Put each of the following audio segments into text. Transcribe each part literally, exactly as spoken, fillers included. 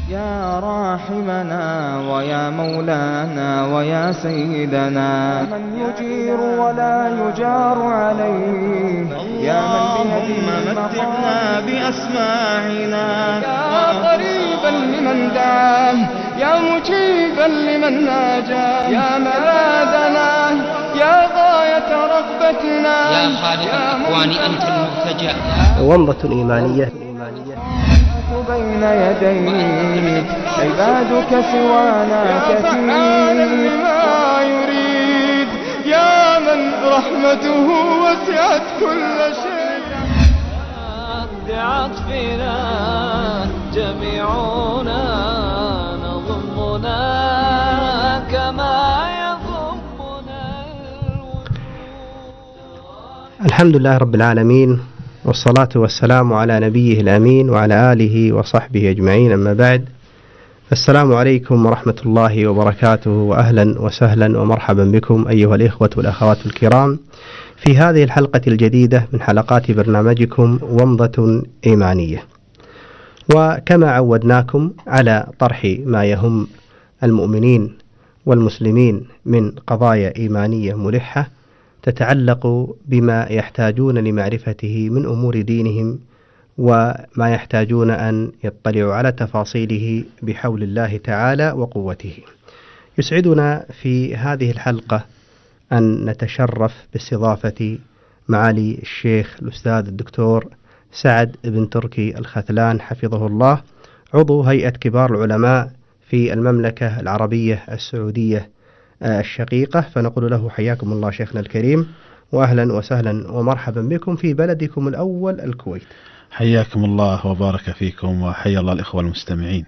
يا راحمنا ويا مولانا ويا سيدنا، من يجير ولا يجار عليه، يا من بيده متعنا بأسماعنا، يا قريبا لمن دعاه، يا مجيبا لمن ناجاه، يا ملاذنا، يا غاية رغبتنا، يا خالق الأكوان أنت المرتجى. ومضة إيمانية بين يديك عبادك سوانا كثير، ما يريد يا من رحمته وسعت كل شيء. بعطفنا جميعنا نضمنا كما يضمنا الحمد لله رب العالمين، والصلاة والسلام على نبيه الأمين وعلى آله وصحبه أجمعين، أما بعد، السلام عليكم ورحمة الله وبركاته، وأهلا وسهلا ومرحبا بكم أيها الإخوة والأخوات الكرام في هذه الحلقة الجديدة من حلقات برنامجكم ومضة إيمانية. وكما عودناكم على طرح ما يهم المؤمنين والمسلمين من قضايا إيمانية ملحة تتعلق بما يحتاجون لمعرفته من أمور دينهم، وما يحتاجون أن يطلعوا على تفاصيله بحول الله تعالى وقوته. يسعدنا في هذه الحلقة أن نتشرف باستضافة معالي الشيخ الأستاذ الدكتور سعد بن تركي الخثلان حفظه الله، عضو هيئة كبار العلماء في المملكة العربية السعودية الشقيقة. فنقول له حياكم الله شيخنا الكريم، وأهلا وسهلا ومرحبا بكم في بلدكم الأول الكويت. حياكم الله وبارك فيكم، وحيا الله الإخوة المستمعين.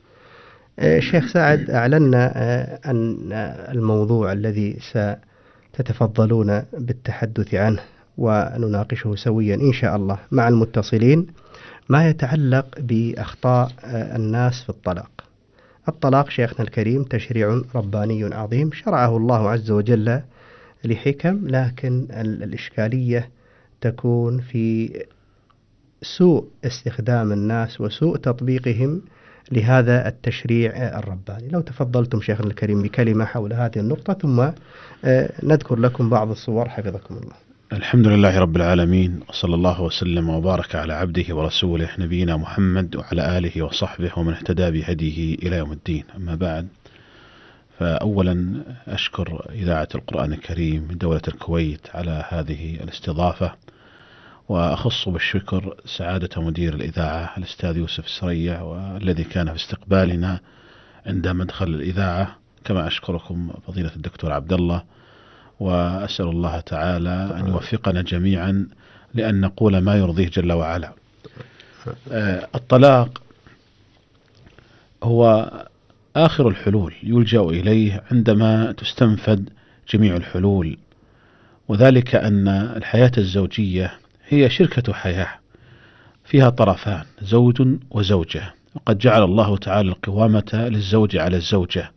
شيخ سعد، أعلنا أن الموضوع الذي ستتفضلون بالتحدث عنه ونناقشه سويا إن شاء الله مع المتصلين ما يتعلق بأخطاء الناس في الطلاق. الطلاق شيخنا الكريم تشريع رباني عظيم شرعه الله عز وجل لحكم، لكن الإشكالية تكون في سوء استخدام الناس وسوء تطبيقهم لهذا التشريع الرباني. لو تفضلتم شيخنا الكريم بكلمة حول هذه النقطة، ثم نذكر لكم بعض الصور حفظكم الله. الحمد لله رب العالمين، وصلى الله وسلم وبارك على عبده ورسوله نبينا محمد وعلى آله وصحبه ومن اهتدى بهديه إلى يوم الدين، أما بعد. فأولا أشكر إذاعة القرآن الكريم من دولة الكويت على هذه الاستضافة، وأخص بالشكر سعادة مدير الإذاعة الأستاذ يوسف السريع، والذي كان في استقبالنا عند مدخل الإذاعة، كما أشكركم فضيلة الدكتور عبد الله، وأسأل الله تعالى أن يوفقنا جميعا لأن نقول ما يرضيه جل وعلا. الطلاق هو آخر الحلول يلجأ إليه عندما تستنفد جميع الحلول، وذلك أن الحياة الزوجية هي شركة حياة فيها طرفان، زوج وزوجة، وقد جعل الله تعالى القوامة للزوج على الزوجة.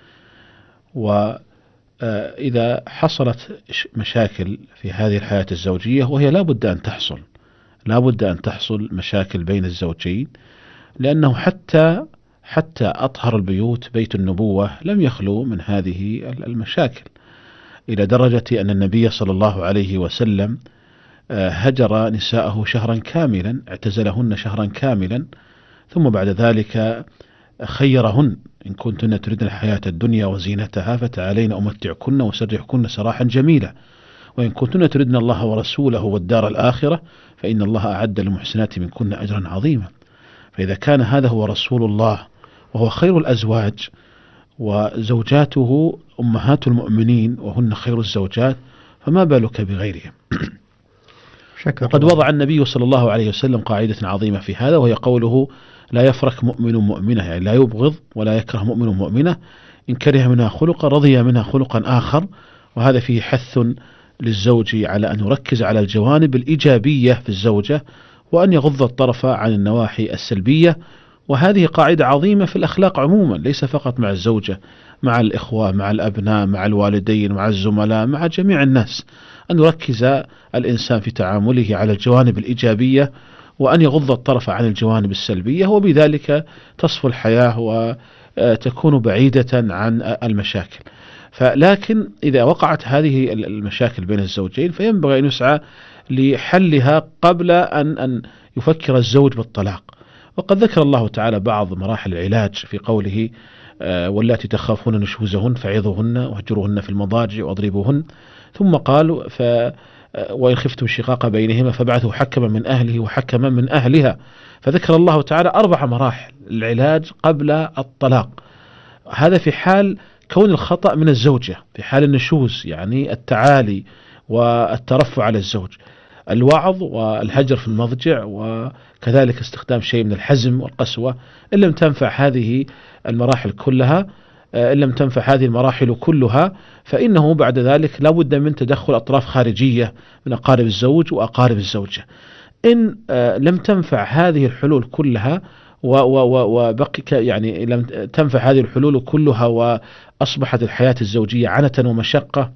وإذا حصلت مشاكل في هذه الحياة الزوجية، وهي لا بد أن تحصل لا بد أن تحصل مشاكل بين الزوجين، لأنه حتى حتى أطهر البيوت بيت النبوة لم يخلو من هذه المشاكل، إلى درجة أن النبي صلى الله عليه وسلم هجر نساءه شهرا كاملا، اعتزلهن شهرا كاملا، ثم بعد ذلك خيرهن: إن كنتن تردن الحياة الدنيا وزينتها فتعالين أمتعكن وسرحكن سراحا جميلا، وإن كنتن تردن الله ورسوله والدار الآخرة فإن الله أعد للمحسنات منكن أجرا عظيما. فإذا كان هذا هو رسول الله وهو خير الأزواج، وزوجاته أمهات المؤمنين وهن خير الزوجات، فما بالك بغيرهم؟ وقد وضع النبي صلى الله عليه وسلم قاعدة عظيمة في هذا، وهي قوله: لا يفرك مؤمن مؤمنة، يعني لا يبغض ولا يكره مؤمن مؤمنة، إن كره منها خلقا رضي منها خلقا آخر. وهذا فيه حث للزوج على أن يركز على الجوانب الإيجابية في الزوجة، وأن يغض الطرف عن النواحي السلبية. وهذه قاعدة عظيمة في الأخلاق عموما، ليس فقط مع الزوجة، مع الإخوة، مع الأبناء، مع الوالدين، مع الزملاء، مع جميع الناس، أن يركز الإنسان في تعامله على الجوانب الإيجابية، وأن يغض الطرف عن الجوانب السلبية، وبذلك تصفو الحياة وتكون بعيدة عن المشاكل. فلكن إذا وقعت هذه المشاكل بين الزوجين فينبغي أن يسعى لحلها قبل أن أن يفكر الزوج بالطلاق. وقد ذكر الله تعالى بعض مراحل العلاج في قوله واللاتي تخافون نشوزهن فعظوهن واهجروهن في المضاجع واضربوهن، ثم قال ف وإن خفتم شقاق بينهما فابعثوا حكما من أهله وحكما من أهلها. فذكر الله تعالى أربع مراحل العلاج قبل الطلاق. هذا في حال كون الخطأ من الزوجة، في حال النشوز يعني التعالي والترفع على الزوج، الوعظ والهجر في المضجع، وكذلك استخدام شيء من الحزم والقسوة. إن لم تنفع هذه المراحل كلها إن لم تنفع هذه المراحل كلها فإنه بعد ذلك لا بد من تدخل أطراف خارجية من أقارب الزوج وأقارب الزوجة. إن لم تنفع هذه الحلول كلها وبقي يعني لم تنفع هذه الحلول كلها وأصبحت الحياة الزوجية عنة ومشقة،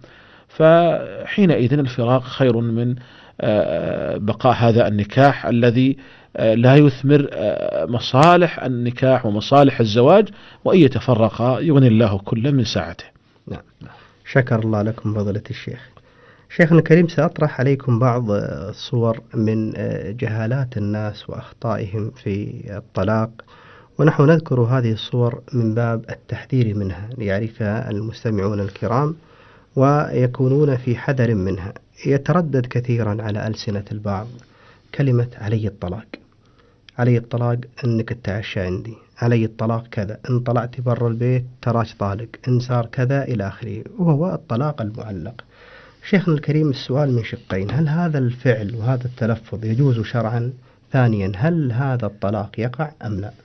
فحينئذ الفراق خير من بقاء هذا النكاح الذي لا يثمر مصالح النكاح ومصالح الزواج، وإن يتفرقا يغني الله كل من ساعته. نعم. شكر الله لكم فضيلة الشيخ. شيخنا الكريم، سأطرح عليكم بعض صور من جهالات الناس وأخطائهم في الطلاق، ونحن نذكر هذه الصور من باب التحذير منها ليعرفها المستمعون الكرام ويكونون في حذر منها. يتردد كثيرا على ألسنة البعض كلمة علي الطلاق، علي الطلاق أنك تتعشى عندي، علي الطلاق كذا، إن طلعت برا البيت تراك طالق، إن صار كذا إلى آخره، وهو الطلاق المعلق. شيخنا الكريم، السؤال من شقين: هل هذا الفعل وهذا التلفظ يجوز شرعا؟ ثانيا، هل هذا الطلاق يقع أم لا؟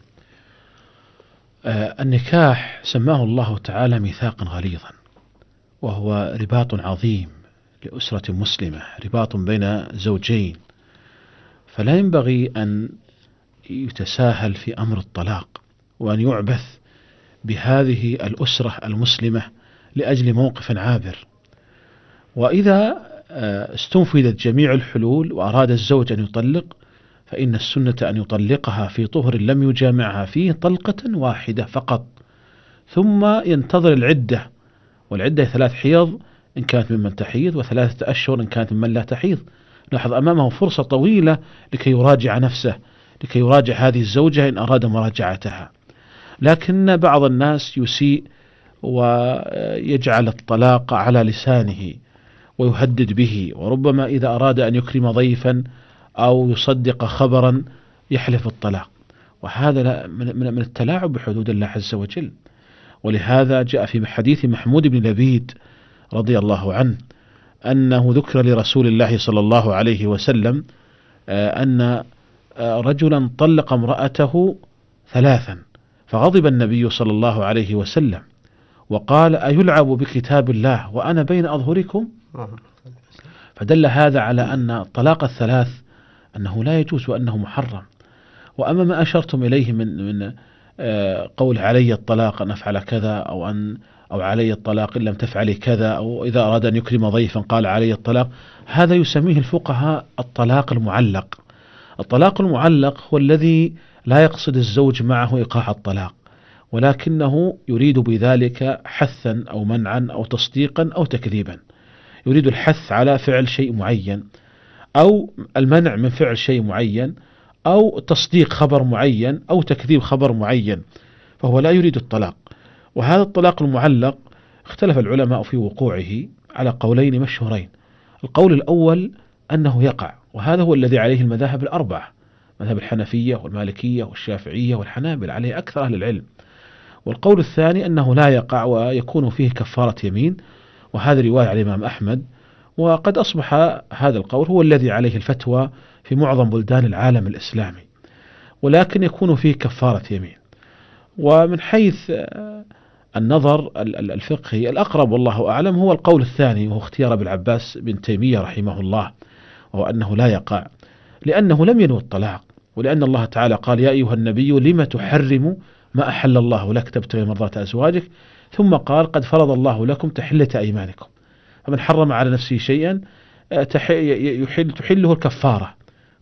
آه النكاح سماه الله تعالى ميثاقا غليظا، وهو رباط عظيم لأسرة مسلمة، رباط بين زوجين، فلا ينبغي أن يتساهل في أمر الطلاق وأن يعبث بهذه الأسرة المسلمة لأجل موقف عابر. وإذا استنفذت جميع الحلول وأراد الزوج أن يطلق فإن السنة أن يطلقها في طهر لم يجامعها فيه طلقة واحدة فقط، ثم ينتظر العدة، والعدة ثلاث حيض إن كانت ممن تحيض وثلاثة أشهر إن كانت ممن لا تحيض. لاحظ أمامه فرصة طويلة لكي يراجع نفسه، لكي يراجع هذه الزوجة إن أراد مراجعتها. لكن بعض الناس يسيء ويجعل الطلاق على لسانه ويهدد به، وربما إذا أراد أن يكرم ضيفا أو يصدق خبرا يحلف الطلاق، وهذا من التلاعب بحدود الله عز وجل. ولهذا جاء في حديث محمود بن لبيد رضي الله عنه أنه ذكر لرسول الله صلى الله عليه وسلم أن رجلا طلق امرأته ثلاثا، فغضب النبي صلى الله عليه وسلم وقال: أيلعب بكتاب الله وأنا بين أظهركم؟ فدل هذا على أن طلاق الثلاث أنه لا يجوز وأنه محرم. وأما ما أشرتم إليه من من قول علي الطلاق أن أفعل كذا، أو أن أو علي الطلاق إن لم تفعلي كذا، أو إذا أراد أن يكرم ضيفا قال علي الطلاق، هذا يسميه الفقهاء الطلاق المعلق. الطلاق المعلق هو الذي لا يقصد الزوج معه إيقاع الطلاق، ولكنه يريد بذلك حثا أو منعا أو تصديقا أو تكذيبا، يريد الحث على فعل شيء معين أو المنع من فعل شيء معين أو تصديق خبر معين أو تكذيب خبر معين، فهو لا يريد الطلاق. وهذا الطلاق المعلق اختلف العلماء في وقوعه على قولين مشهورين. القول الأول أنه يقع، وهذا هو الذي عليه المذاهب الأربعة، مذهب الحنفية والمالكية والشافعية والحنابل، عليه أكثر أهل العلم. والقول الثاني أنه لا يقع ويكون فيه كفارة يمين، وهذا رواية عن الإمام أحمد، وقد أصبح هذا القول هو الذي عليه الفتوى في معظم بلدان العالم الإسلامي، ولكن يكون فيه كفارة يمين. ومن حيث النظر الفقهي الأقرب والله أعلم هو القول الثاني، وهو اختيار ابن العباس بن تيمية رحمه الله، وهو أنه لا يقع، لأنه لم ينوي الطلاق، ولأن الله تعالى قال: يا أيها النبي لم تحرم ما أحل الله لك تبتغي مرضات أزواجك، ثم قال: قد فرض الله لكم تحلة أيمانكم. فمن حرم على نفسه شيئا يحل تحله الكفارة،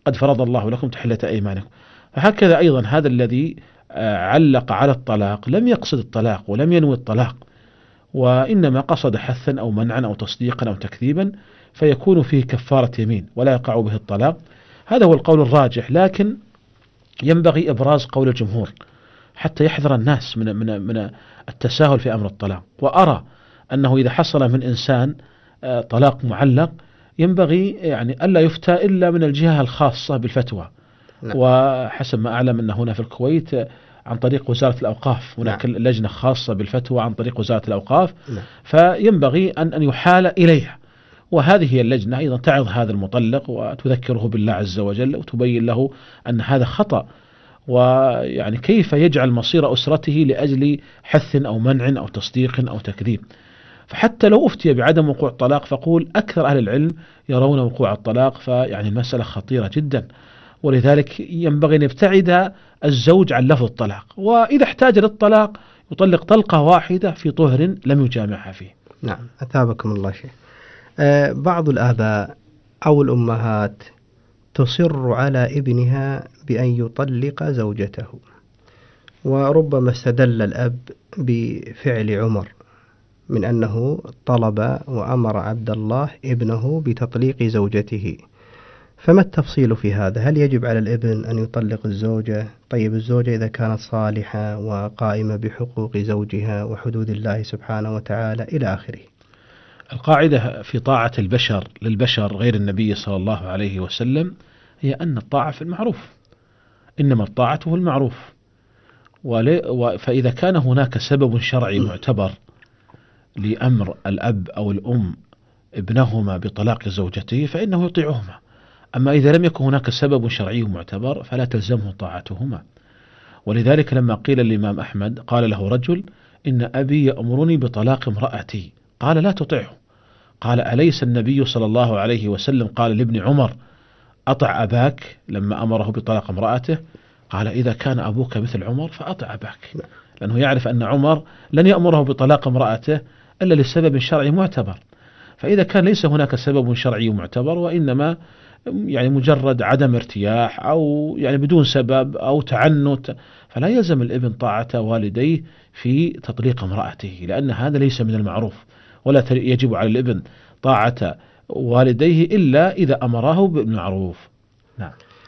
قد فرض الله لكم تحلة أيمانكم. فهكذا أيضا هذا الذي علق على الطلاق لم يقصد الطلاق ولم ينوي الطلاق، وإنما قصد حثا أو منعا أو تصديقا أو تكذيبا، فيكون فيه كفارة يمين ولا يقع به الطلاق. هذا هو القول الراجح، لكن ينبغي إبراز قول الجمهور حتى يحذر الناس من من من التساهل في أمر الطلاق. وأرى أنه إذا حصل من إنسان طلاق معلق ينبغي يعني ألا يفتى إلا من الجهة الخاصة بالفتوى. نعم. وحسب ما أعلم أن هنا في الكويت عن طريق وزارة الأوقاف هناك نعم. لجنة خاصة بالفتوى عن طريق وزارة الأوقاف. نعم. فينبغي أن أن يحال إليها، وهذه هي اللجنة أيضا تعظ هذا المطلق وتذكره بالله عز وجل وتبين له أن هذا خطأ، ويعني كيف يجعل مصير أسرته لأجل حث أو منع أو تصديق أو تكذيب. فحتى لو أفتي بعدم وقوع الطلاق فقول أكثر أهل العلم يرون وقوع الطلاق، فيعني المسألة خطيرة جدا، ولذلك ينبغي أن يبتعد الزوج عن لفظ الطلاق، وإذا احتاج للطلاق يطلق طلقة واحدة في طهر لم يجامعها فيه. نعم، أثابكم الله شيء. أه بعض الآباء أو الأمهات تصر على ابنها بأن يطلق زوجته، وربما استدل الأب بفعل عمر من أنه طلب وأمر عبد الله ابنه بتطليق زوجته. فما التفصيل في هذا؟ هل يجب على الابن أن يطلق الزوجة؟ طيب الزوجة إذا كانت صالحة وقائمة بحقوق زوجها وحدود الله سبحانه وتعالى إلى آخره. القاعدة في طاعة البشر للبشر غير النبي صلى الله عليه وسلم هي أن الطاعة في المعروف، إنما الطاعة هو المعروف. فإذا كان هناك سبب شرعي معتبر لأمر الأب أو الأم ابنهما بطلاق زوجته فإنه يطيعهما. أما إذا لم يكن هناك سبب شرعي معتبر فلا تلزمه طاعتهما. ولذلك لما قيل للإمام أحمد قال له رجل: إن أبي يأمرني بطلاق امرأتي، قال: لا تطيعه. قال: أليس النبي صلى الله عليه وسلم قال لابن عمر: أطع أباك لما أمره بطلاق امرأته؟ قال: إذا كان أبوك مثل عمر فأطع أباك، لأنه يعرف أن عمر لن يأمره بطلاق امرأته إلا لسبب شرعي معتبر. فإذا كان ليس هناك سبب شرعي معتبر وإنما يعني مجرد عدم ارتياح أو يعني بدون سبب أو تعنت، فلا يلزم الابن طاعة والديه في تطليق امرأته، لأن هذا ليس من المعروف، ولا يجب على الابن طاعة والديه إلا إذا أمره بالمعروف. نعم.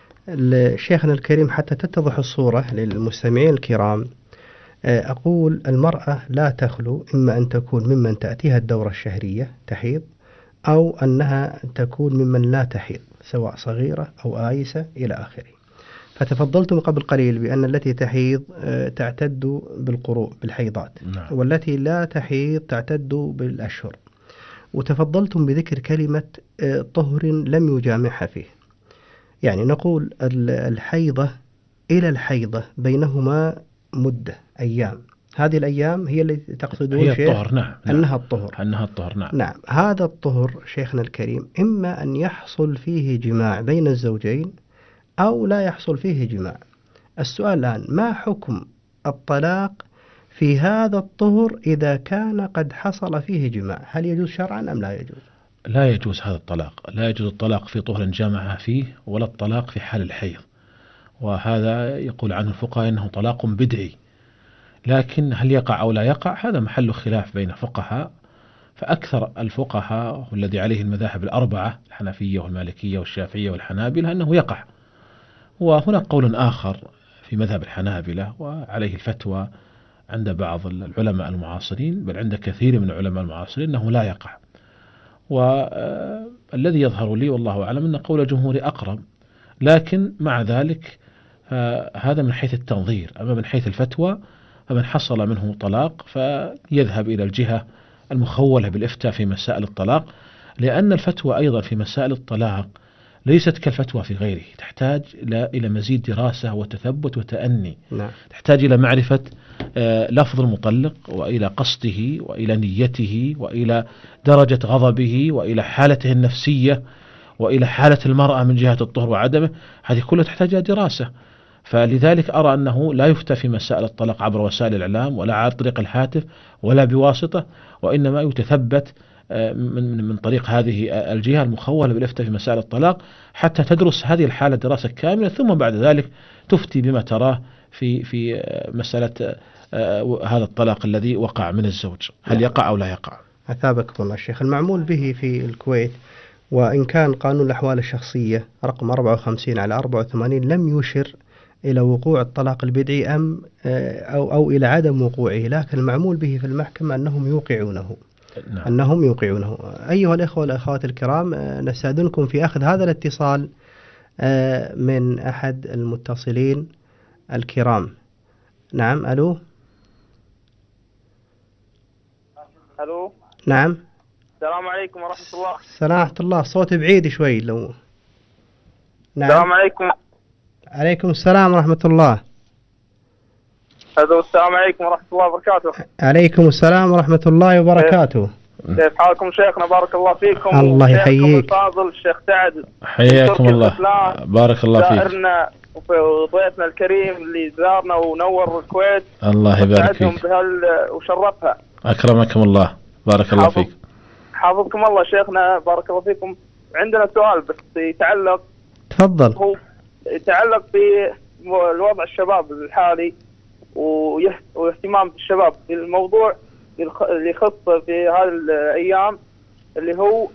شيخنا الكريم، حتى تتضح الصورة للمستمعين الكرام، أقول المرأة لا تخلو إما أن تكون ممن تأتيها الدورة الشهرية تحيض، أو أنها تكون ممن لا تحيض سواء صغيرة أو آيسة إلى آخره. فتفضلتم قبل قليل بأن التي تحيض تعتد بالقروء بالحيضات، نعم. والتي لا تحيض تعتد بالأشهر، وتفضلتم بذكر كلمة طهر لم يجامعها فيه. يعني نقول الحيضة إلى الحيضة بينهما مدة أيام، هذه الأيام هي اللي تقصدون هي الطهر. نعم. أنها الطهر أنها الطهر. نعم. نعم. هذا الطهر شيخنا الكريم إما أن يحصل فيه جماع بين الزوجين أو لا يحصل فيه جماع. السؤال الآن: ما حكم الطلاق في هذا الطهر إذا كان قد حصل فيه جماع؟ هل يجوز شرعا أم لا يجوز؟ لا يجوز هذا الطلاق، لا يجوز الطلاق في طهر جامعها فيه، ولا الطلاق في حال الحيض، وهذا يقول عنه الفقهاء إنه طلاق بدعي. لكن هل يقع أو لا يقع هذا محل خلاف بين الفقهاء، فأكثر الفقهاء والذي عليه المذاهب الأربعة الحنفية والمالكية والشافعية والحنابلة أنه يقع. وهناك قول آخر في مذهب الحنابلة وعليه الفتوى عند بعض العلماء المعاصرين، بل عند كثير من العلماء المعاصرين، أنه لا يقع. والذي يظهر لي والله أعلم أن قول الجمهور أقرب، لكن مع ذلك هذا من حيث التنظير. أما من حيث الفتوى فمن حصل منه طلاق فيذهب إلى الجهة المخولة بالإفتاء في مسائل الطلاق، لأن الفتوى أيضا في مسائل الطلاق ليست كالفتوى في غيره، تحتاج إلى مزيد دراسة وتثبت وتأني. نعم. تحتاج إلى معرفة لفظ المطلق، وإلى قصده، وإلى نيته، وإلى درجة غضبه، وإلى حالته النفسية، وإلى حالة المرأة من جهة الطهر وعدمه. هذه كلها تحتاج إلى دراسة. فلذلك أرى أنه لا يفتى في مسائل الطلاق عبر وسائل الإعلام، ولا عن طريق الهاتف، ولا بواسطة، وإنما يتثبت من من طريق هذه الجهة المخولة بالإفتاء في مسائل الطلاق، حتى تدرس هذه الحالة دراسة كاملة، ثم بعد ذلك تفتي بما تراه في في مسألة هذا الطلاق الذي وقع من الزوج، هل يقع أو لا يقع. أثابكم الله الشيخ. المعمول به في الكويت، وإن كان قانون الأحوال الشخصية رقم أربعة وخمسين على أربعة وثمانين لم يشر إلى وقوع الطلاق البدعي أم أو أو إلى عدم وقوعه، لكن المعمول به في المحكمة أنهم يوقعونه. نعم. أنهم يوقعونه. أيها الإخوة والأخوات الكرام، نستأذنكم في أخذ هذا الاتصال من أحد المتصلين الكرام. نعم. ألو. ألو. نعم. السلام عليكم ورحمة الله. السلام ورحمة الله. صوت بعيد شوي لو. نعم. السلام عليكم. عليكم السلام ورحمة الله. ألو. السلام عليكم ورحمة الله وبركاته. عليكم السلام ورحمة الله وبركاته. كيف حالكم شيخنا؟ بارك الله فيكم. الله يحييك. الفاضل الشيخ سعد. حياكم الله. بارك الله فيك. زائرنا وضيفنا الكريم اللي زارنا ونور الكويت. الله يبارك فيك. بهال وشرفها. أكرمكم الله. بارك الله فيك. حافظكم الله شيخنا. بارك الله فيكم. عندنا سؤال بس يتعلق. تفضل. هو يتعلق بالوضع الشباب الحالي واهتمام بالشباب في الموضوع اللي يخص في هذه الأيام، اللي هو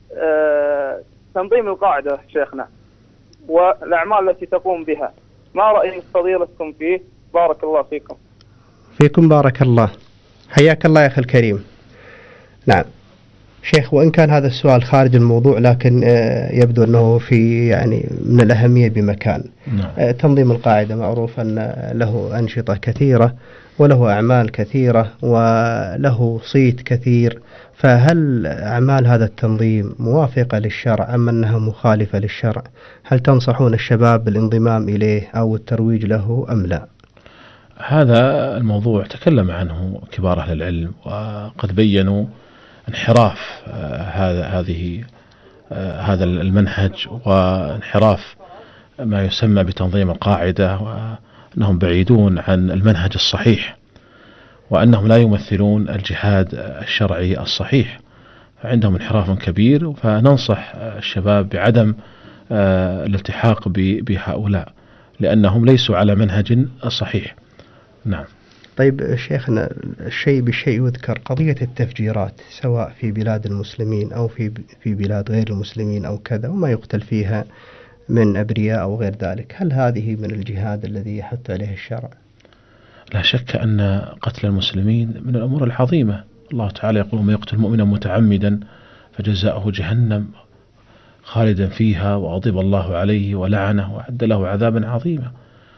تنظيم القاعدة شيخنا والأعمال التي تقوم بها. ما رأي فضيلتكم فيه؟ بارك الله فيكم. فيكم بارك الله. حياك الله يا أخي الكريم. نعم شيخ، وإن كان هذا السؤال خارج الموضوع، لكن يبدو أنه في يعني من الأهمية بمكان. نعم. تنظيم القاعدة معروف أن له أنشطة كثيرة وله أعمال كثيرة وله صيت كثير، فهل أعمال هذا التنظيم موافقة للشرع أم أنها مخالفة للشرع؟ هل تنصحون الشباب بالانضمام إليه أو الترويج له أم لا؟ هذا الموضوع تكلم عنه كبار أهل العلم، وقد بيّنوا انحراف هذا هذه هذا المنهج وانحراف ما يسمى بتنظيم القاعدة، وأنهم بعيدون عن المنهج الصحيح، وأنهم لا يمثلون الجهاد الشرعي الصحيح، فعندهم انحراف كبير. فننصح الشباب بعدم الالتحاق بهؤلاء لأنهم ليسوا على منهج صحيح. نعم. طيب شيخنا، الشيء بالشيء يذكر، قضية التفجيرات سواء في بلاد المسلمين أو في في بلاد غير المسلمين أو كذا، وما يقتل فيها من أبرياء أو غير ذلك، هل هذه من الجهاد الذي يحث عليه الشرع؟ لا شك أن قتل المسلمين من الأمور العظيمة. الله تعالى يقول: من يقتل مؤمنا متعمدا فجزاؤه جهنم خالدا فيها وغضب الله عليه ولعنه وأعد له عذابا عظيما.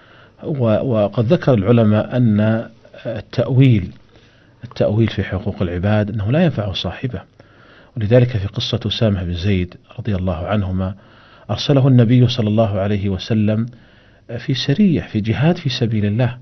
وقد ذكر العلماء أن التأويل التأويل في حقوق العباد أنه لا ينفع صاحبه، ولذلك في قصة أسامة بن زيد رضي الله عنهما أرسله النبي صلى الله عليه وسلم في سرية في جهاد في سبيل الله،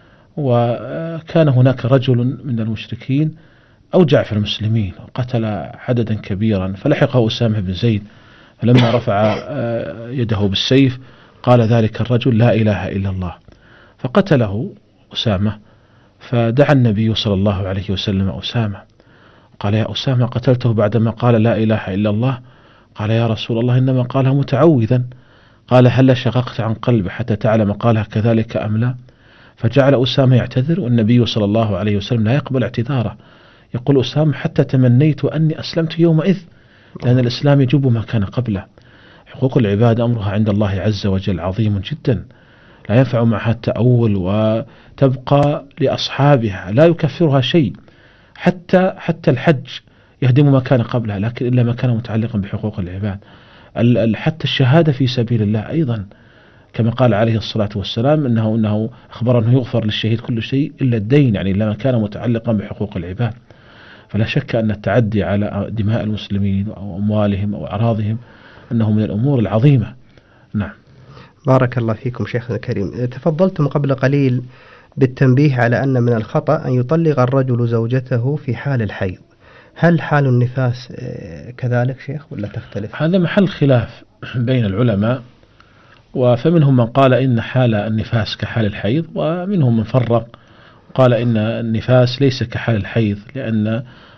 وكان هناك رجل من المشركين أوجع في المسلمين وقتل عددا كبيرا، فلحقه أسامة بن زيد، فلما رفع يده بالسيف قال ذلك الرجل: لا إله إلا الله، فقتله أسامة. فدعا النبي صلى الله عليه وسلم أسامة، قال: يا أسامة قتلته بعدما قال لا إله إلا الله؟ قال: يا رسول الله إنما قالها متعوذا. قال: هل شققت عن قلبه حتى تعلم قالها كذلك أم لا؟ فجعل أسامة يعتذر، والنبي صلى الله عليه وسلم لا يقبل اعتذاره، يقول أسامة: حتى تمنيت أني أسلمت يومئذ، لأن الإسلام يجب ما كان قبله. حقوق العباد أمرها عند الله عز وجل عظيم جدا، لا ينفع معها التأول، وتبقى لأصحابها لا يكفرها شيء، حتى حتى الحج يهدم ما كان قبلها، لكن إلا ما كان متعلقا بحقوق العباد. حتى الشهادة في سبيل الله أيضا، كما قال عليه الصلاة والسلام إنه إنه أخبر أنه يغفر للشهيد كل شيء إلا الدين، يعني إلا ما كان متعلقا بحقوق العباد. فلا شك أن التعدي على دماء المسلمين أو أموالهم أو أعراضهم أنه من الأمور العظيمة. نعم. بارك الله فيكم شيخنا الكريم. تفضلتم قبل قليل بالتنبيه على أن من الخطأ أن يطلق الرجل زوجته في حال الحيض، هل حال النفاس كذلك شيخ ولا تختلف؟ هذا محل خلاف بين العلماء، وفمنهم من قال إن حال النفاس كحال الحيض، ومنهم من فرق قال إن النفاس ليس كحال الحيض، لأن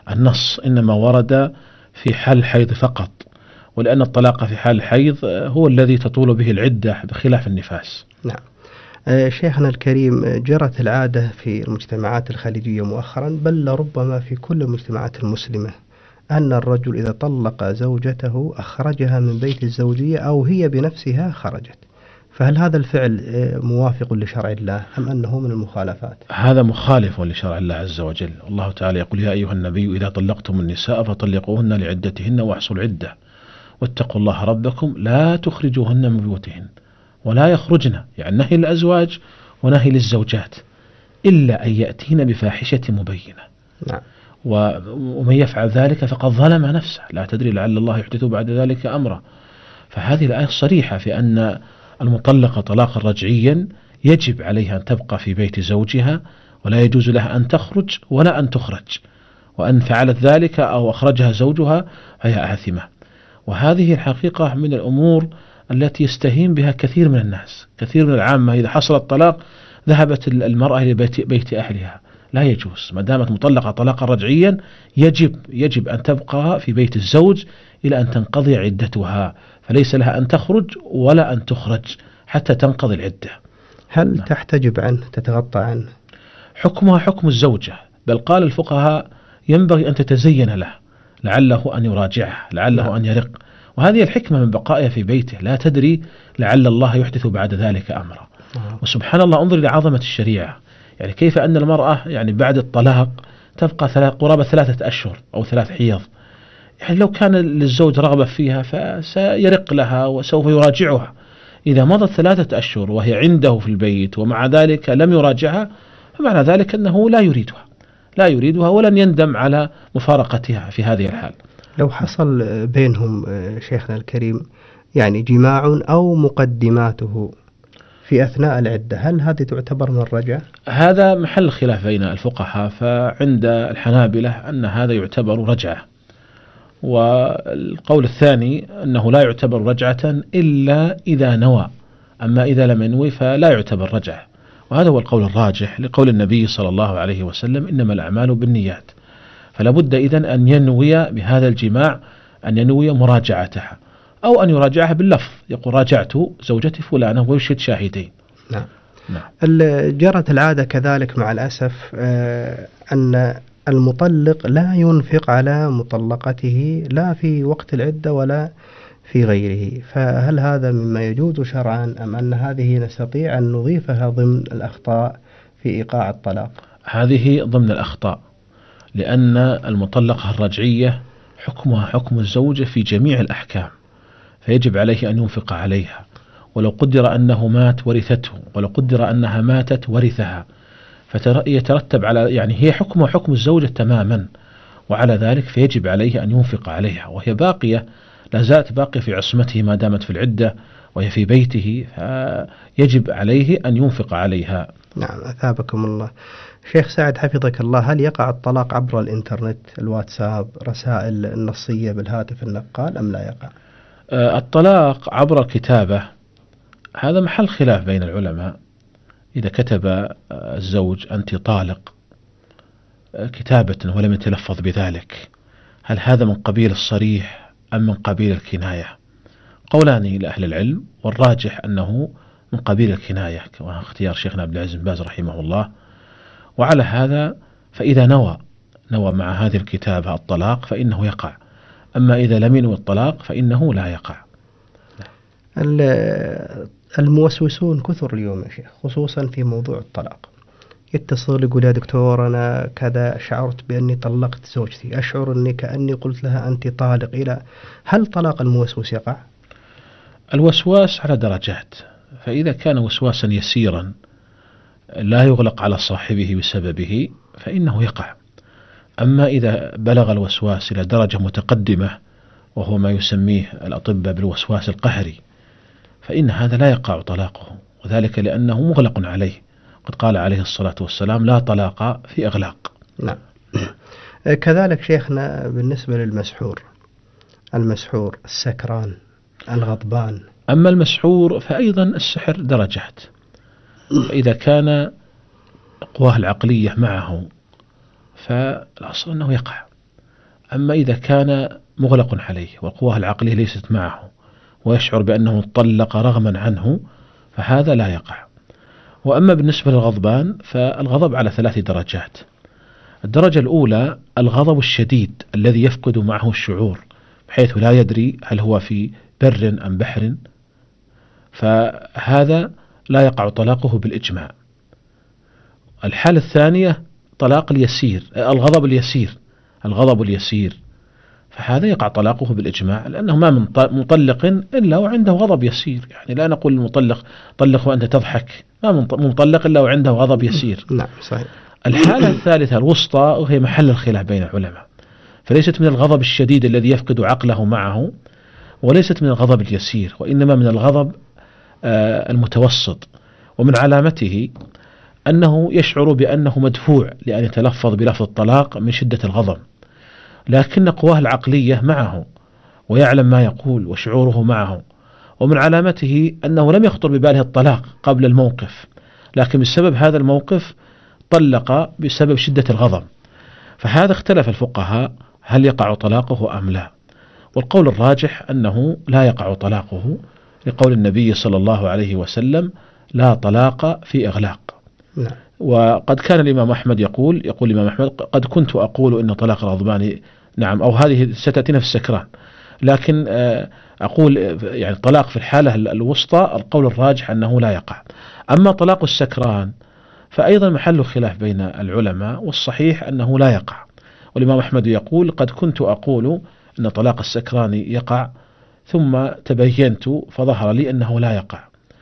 النص إنما ورد في حال الحيض فقط، ولأن الطلاق في حال الحيض هو الذي تطول به العدة بخلاف النفاس. نعم. آه شيخنا الكريم، جرت العادة في المجتمعات الخليجية مؤخرا، بل لربما في كل المجتمعات المسلمة، أن الرجل إذا طلق زوجته أخرجها من بيت الزوجية أو هي بنفسها خرجت، فهل هذا الفعل موافق لشرع الله أم أنه من المخالفات؟ هذا مخالف لشرع الله عز وجل. الله تعالى يقول: يا أيها النبي إذا طلقتم النساء فطلقوهن لعدتهن وأحصوا العدة واتقوا الله ربكم لا تخرجوهن من بيوتهن ولا يخرجن، يعني نهي الأزواج ونهي للزوجات، إلا أن يأتين بفاحشة مبينة. نعم. ومن يفعل ذلك فقد ظلم نفسه، لا تدري لعل الله يحدث بعد ذلك أمرا. فهذه الآية صريحة في أن المطلقة طلاقا رجعيا يجب عليها أن تبقى في بيت زوجها، ولا يجوز لها أن تخرج ولا أن تخرج، وأن فعلت ذلك أو أخرجها زوجها فهي آثمة. وهذه الحقيقة من الأمور التي يستهين بها كثير من الناس، كثير من العامة إذا حصل الطلاق ذهبت المرأة إلى بيت, بيت أهلها. لا يجوز، ما دامت مطلقة طلاقا رجعيا يجب يجب أن تبقى في بيت الزوج إلى أن تنقضي عدتها، فليس لها أن تخرج ولا أن تخرج حتى تنقضي العدة. هل نعم. تحتجب عنه، تتغطى عنه؟ حكمها حكم الزوجة، بل قال الفقهاء ينبغي أن تتزين له لعله أن يراجعها، لعله نعم. أن يرق، وهذه الحكمة من بقائها في بيته، لا تدري لعل الله يحدث بعد ذلك أمرا. نعم. وسبحان الله، انظر لعظمة الشريعة، يعني كيف أن المرأة يعني بعد الطلاق تبقى ثلاث قرابة ثلاثة أشهر أو ثلاث حيض، يعني لو كان للزوج رغبة فيها فسيرق لها وسوف يراجعها. إذا مضت ثلاثة أشهر وهي عنده في البيت ومع ذلك لم يراجعها، فمعنى ذلك أنه لا يريدها لا يريدها ولن يندم على مفارقتها في هذه الحال. لو حصل بينهم شيخنا الكريم يعني جماع أو مقدماته في أثناء العدة، هل هذه تعتبر من الرجعة؟ هذا محل خلاف بين الفقهاء، فعند الحنابلة أن هذا يعتبر رجعة، والقول الثاني أنه لا يعتبر رجعة إلا إذا نوى، أما إذا لم ينوي فلا يعتبر رجعة. وهذا هو القول الراجح لقول النبي صلى الله عليه وسلم: إنما الأعمال بالنيات. فلا بد إذن أن ينوي بهذا الجماع، أن ينوي مراجعتها، أو أن يراجعها باللفظ، يقول: راجعت زوجتي فلانة ويشهد شاهدين. نعم. نعم. جرت العادة كذلك مع الأسف أن المطلق لا ينفق على مطلقته لا في وقت العدة ولا في غيره، فهل هذا مما يجوز شرعا أم أن هذه نستطيع أن نضيفها ضمن الأخطاء في إيقاع الطلاق؟ هذه ضمن الأخطاء، لأن المطلقة الرجعية حكمها حكم الزوجة في جميع الأحكام، فيجب عليه أن ينفق عليها، ولو قدر أنه مات ورثته، ولو قدر أنها ماتت ورثها، فيترتب على يعني هي حكمها حكم الزوجة تماما، وعلى ذلك فيجب عليه أن ينفق عليها، وهي باقية، لا زالت باقية في عصمته ما دامت في العدة وهي في بيته، فيجب عليه أن ينفق عليها. نعم. أثابكم الله. شيخ سعد حفظك الله، هل يقع الطلاق عبر الإنترنت، الواتساب، رسائل النصية بالهاتف النقال أم لا يقع؟ أه الطلاق عبر الكتابة هذا محل خلاف بين العلماء. إذا كتب الزوج أنت طالق كتابة ولم يتلفظ بذلك، هل هذا من قبيل الصريح أم من قبيل الكناية؟ قولان لأهل العلم، والراجح أنه من قبيل الكناية، واختيار شيخنا عبد العزيز بن باز رحمه الله. وعلى هذا فإذا نوى نوى مع هذه الكتابة الطلاق فإنه يقع، أما إذا لم ينوي الطلاق فإنه لا يقع. الموسوسون كثر اليوم يا شيخ، خصوصا في موضوع الطلاق، يتصل يقول: يا دكتور أنا كذا شعرت بأني طلقت زوجتي، أشعر أني كأني قلت لها أنت طالق، إلى هل طلاق الموسوس يقع؟ الوسواس على درجات، فإذا كان وسواسا يسيرا لا يغلق على صاحبه بسببه فإنه يقع، أما إذا بلغ الوسواس إلى درجة متقدمة وهو ما يسميه الأطباء بالوسواس القهري فإن هذا لا يقع طلاقه، وذلك لأنه مغلق عليه، قد قال عليه الصلاة والسلام: لا طلاق في إغلاق. نعم. كذلك شيخنا بالنسبة للمسحور، المسحور السكران الغضبان. أما المسحور فأيضا السحر درجات، فإذا كان قواه العقلية معه فالأصل أنه يقع، أما إذا كان مغلق عليه والقوة العقلية ليست معه ويشعر بأنه طلق رغما عنه فهذا لا يقع. وأما بالنسبة للغضبان فالغضب على ثلاث درجات. الدرجة الأولى الغضب الشديد الذي يفقد معه الشعور بحيث لا يدري هل هو في بر أم بحر، فهذا لا يقع طلاقه بالإجماع. الحالة الثانية طلاق اليسير، الغضب اليسير الغضب اليسير فهذا يقع طلاقه بالإجماع، لأنه ما من مطلق إلا وعنده غضب يسير. يعني لا نقول المطلق طلق وأنت تضحك، ما من مطلق إلا وعنده غضب يسير. نعم صحيح. الحالة الثالثة الوسطى وهي محل الخلاف بين العلماء، فليست من الغضب الشديد الذي يفقد عقله معه، وليست من الغضب اليسير، وإنما من الغضب المتوسط. ومن علامته أنه يشعر بأنه مدفوع لأن يتلفظ بلفظ الطلاق من شدة الغضب، لكن قواه العقلية معه ويعلم ما يقول وشعوره معه. ومن علامته أنه لم يخطر بباله الطلاق قبل الموقف، لكن بسبب هذا الموقف طلق بسبب شدة الغضب، فهذا اختلف الفقهاء هل يقع طلاقه أم لا. والقول الراجح أنه لا يقع طلاقه لقول النبي صلى الله عليه وسلم لا طلاق في إغلاق. نعم. وقد كان الإمام أحمد يقول يقول الإمام أحمد قد كنت أقول إن طلاق الغضبان نعم، أو هذه ستأتينا في السكران، لكن أقول يعني طلاق في الحالة الوسطى القول الراجح أنه لا يقع. أما طلاق السكران فأيضا محل خلاف بين العلماء، والصحيح أنه لا يقع. والإمام أحمد يقول قد كنت أقول أن طلاق السكران يقع ثم تبينت فظهر لي أنه لا يقع.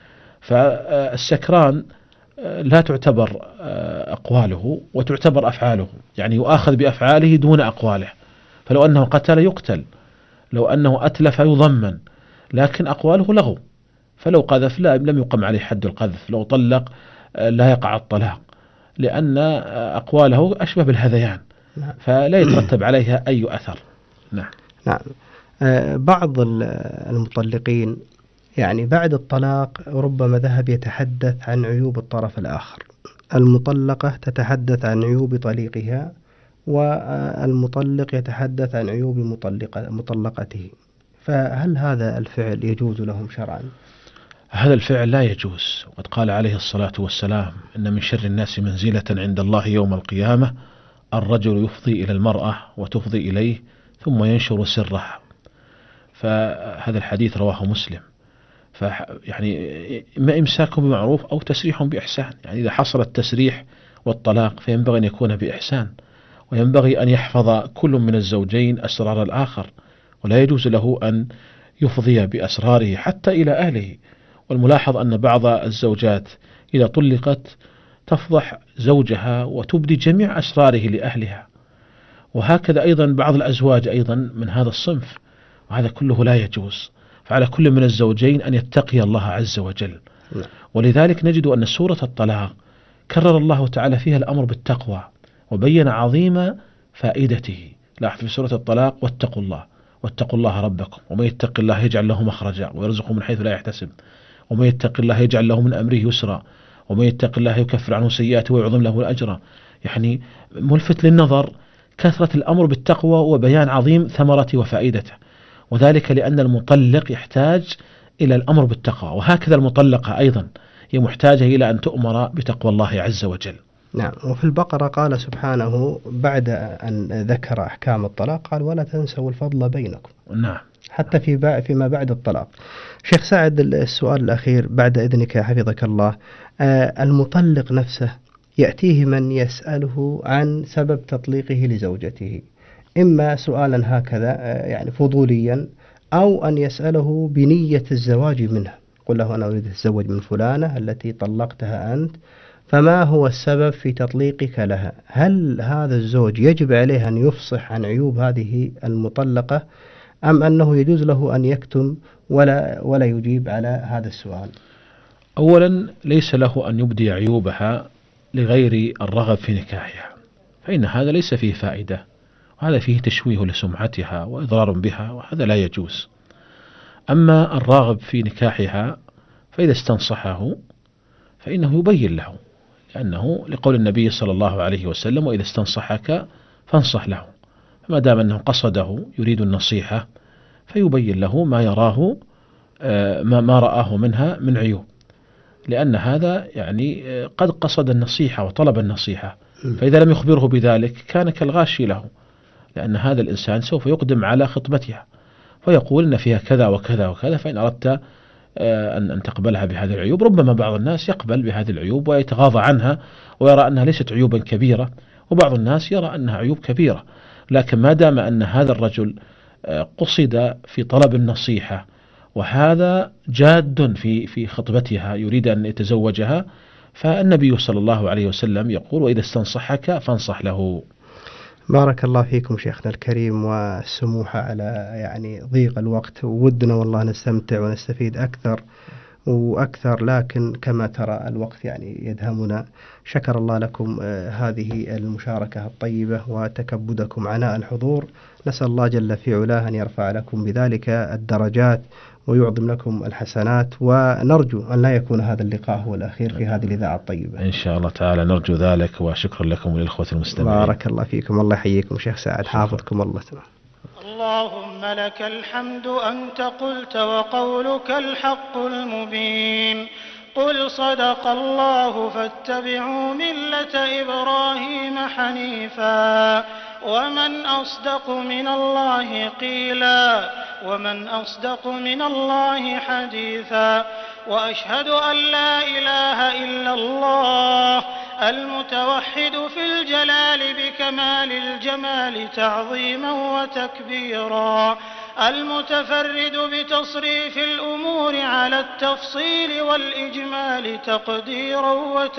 فالسكران لا تعتبر أقواله وتعتبر أفعاله، يعني يؤاخذ بأفعاله دون أقواله. فلو أنه قتل يقتل، لو أنه أتلف يضمن، لكن أقواله لغو. فلو قذف لا لم يقم عليه حد القذف، لو طلق لا يقع الطلاق، لأن أقواله أشبه بالهذيان فلا يترتب عليها أي أثر. نعم. نعم. بعض المطلقين يعني بعد الطلاق ربما ذهب يتحدث عن عيوب الطرف الآخر، المطلقة تتحدث عن عيوب طليقها والمطلق يتحدث عن عيوب مطلقة مطلقته، فهل هذا الفعل يجوز لهم شرعا؟ هذا الفعل لا يجوز. وقد قال عليه الصلاة والسلام إن من شر الناس منزلة عند الله يوم القيامة الرجل يفضي إلى المرأة وتفضي إليه ثم ينشر سرها. فهذا الحديث رواه مسلم. فيعني إما إمساك بمعروف أو تسريح بإحسان، يعني إذا حصل التسريح والطلاق فينبغي أن يكون بإحسان، وينبغي أن يحفظ كل من الزوجين أسرار الآخر، ولا يجوز له أن يفضي بأسراره حتى إلى أهله. والملاحظ أن بعض الزوجات إذا طلقت تفضح زوجها وتبدي جميع أسراره لأهلها، وهكذا أيضا بعض الأزواج أيضا من هذا الصنف، وهذا كله لا يجوز. فعلى كل من الزوجين أن يتقي الله عز وجل. ولذلك نجد أن سورة الطلاق كرر الله تعالى فيها الأمر بالتقوى وبين عظيم فائدته. لاحظ في سورة الطلاق واتقوا الله واتقوا الله ربكم ومن يتق الله يجعل له مخرجا ويرزقه من حيث لا يحتسب ومن يتق الله يجعل له من أمره يسرا ومن يتق الله يكفر عنه سيئاته ويعظم له الأجر. يعني ملفت للنظر كثرة الأمر بالتقوى وبيان عظيم ثمرته وفائدته، وذلك لأن المطلق يحتاج إلى الأمر بالتقوى، وهكذا المطلقة أيضا هي محتاجة إلى أن تؤمر بتقوى الله عز وجل. نعم. وفي البقرة قال سبحانه بعد أن ذكر أحكام الطلاق قال ولا تنسوا الفضل بينكم. نعم. حتى في فيما بعد الطلاق. شيخ سعد، السؤال الأخير بعد إذنك حفظك الله، آه المطلق نفسه يأتيه من يسأله عن سبب تطليقه لزوجته، إما سؤالا هكذا آه يعني فضوليا، أو أن يسأله بنية الزواج منها، قل له أنا أريد الزواج من فلانة التي طلقتها أنت، فما هو السبب في تطليقك لها؟ هل هذا الزوج يجب عليه أن يفصح عن عيوب هذه المطلقة، أم أنه يجوز له أن يكتم ولا ولا يجيب على هذا السؤال؟ أولا ليس له أن يبدي عيوبها لغير الرغب في نكاحها، فإن هذا ليس فيه فائدة، وهذا فيه تشويه لسمعتها وإضرار بها، وهذا لا يجوز. أما الراغب في نكاحها فإذا استنصحه فإنه يبين له، لأنه لقول النبي صلى الله عليه وسلم وإذا استنصحك فانصح له، ما دام أنه قصده يريد النصيحة فيبين له ما يراه ما ما رآه منها من عيوب، لأن هذا يعني قد قصد النصيحة وطلب النصيحة، فإذا لم يخبره بذلك كان كالغاشي له، لأن هذا الإنسان سوف يقدم على خطبتها ويقول إن فيها كذا وكذا وكذا، فإن أردت أن تقبلها بهذه العيوب. ربما بعض الناس يقبل بهذه العيوب ويتغاضى عنها ويرى أنها ليست عيوبا كبيرة، وبعض الناس يرى أنها عيوب كبيرة، لكن ما دام أن هذا الرجل قصد في طلب النصيحة وهذا جاد في في خطبتها يريد أن يتزوجها، فالنبي صلى الله عليه وسلم يقول: وإذا استنصحك فانصح له. بارك الله فيكم شيخنا الكريم، والسموحة على يعني ضيق الوقت، ودنا والله نستمتع ونستفيد أكثر وأكثر، لكن كما ترى الوقت يعني يدهمنا. شكر الله لكم هذه المشاركة الطيبة وتكبدكم عناء الحضور. نسأل الله جل في علاه أن يرفع لكم بذلك الدرجات ويعظم لكم الحسنات، ونرجو أن لا يكون هذا اللقاء هو الأخير في هذه الإذاعة الطيبة إن شاء الله تعالى، نرجو ذلك، وشكرا لكم وللإخوة المستمعين. بارك الله فيكم، الله يحييكم شيخ سعد، حافظكم الله تعالى. اللهم لك الحمد أنت قلت وقولك الحق المبين. قل صدق الله فاتبعوا ملة إبراهيم حنيفا، ومن أصدق من الله قيلا، ومن أصدق من الله حديثا. وأشهد أن لا إله إلا الله المتوحد في الجلال بكمال الجمال تعظيما وتكبيرا، المتفرد بتصريف الأمور على التفصيل والإجمال تقديرا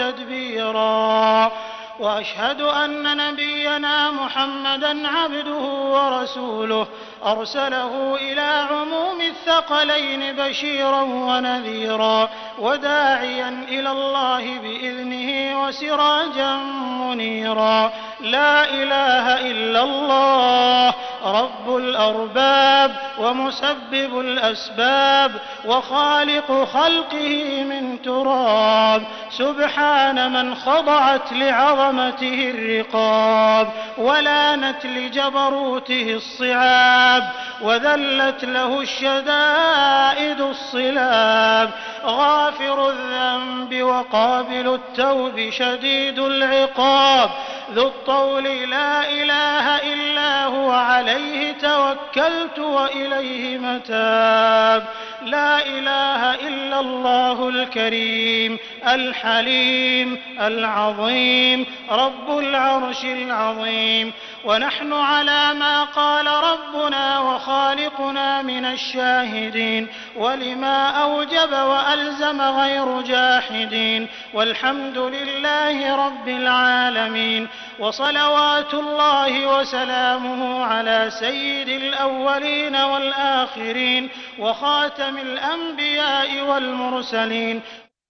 وتدبيرا. وأشهد أن نبينا محمدا عبده ورسوله أرسله إلى عموم الثقلين بشيرا ونذيرا، وداعيا إلى الله بإذنه وسراجا منيرا. لا إله إلا الله رب الأرباب ومسبب الأسباب وخالق خلقه من تراب، سبحان من خضعت لعظمته الرقاب ولانت لجبروته الصعاب، وذلت له الشدائد الصلاب. غافر الذنب وقابل التوب شديد العقاب، ذو الطول لا إله إلا هو عليه توكلت وإليه متاب. لا إله إلا الله الكريم الحليم العظيم رب العرش العظيم. ونحن على ما قال ربنا وخالقنا من الشاهدين، ولما أوجب وألزم غير جاحدين، والحمد لله رب العالمين. وصلوات الله وسلامه على سيد الأولين والآخرين وخاتم الأنبياء والمرسلين.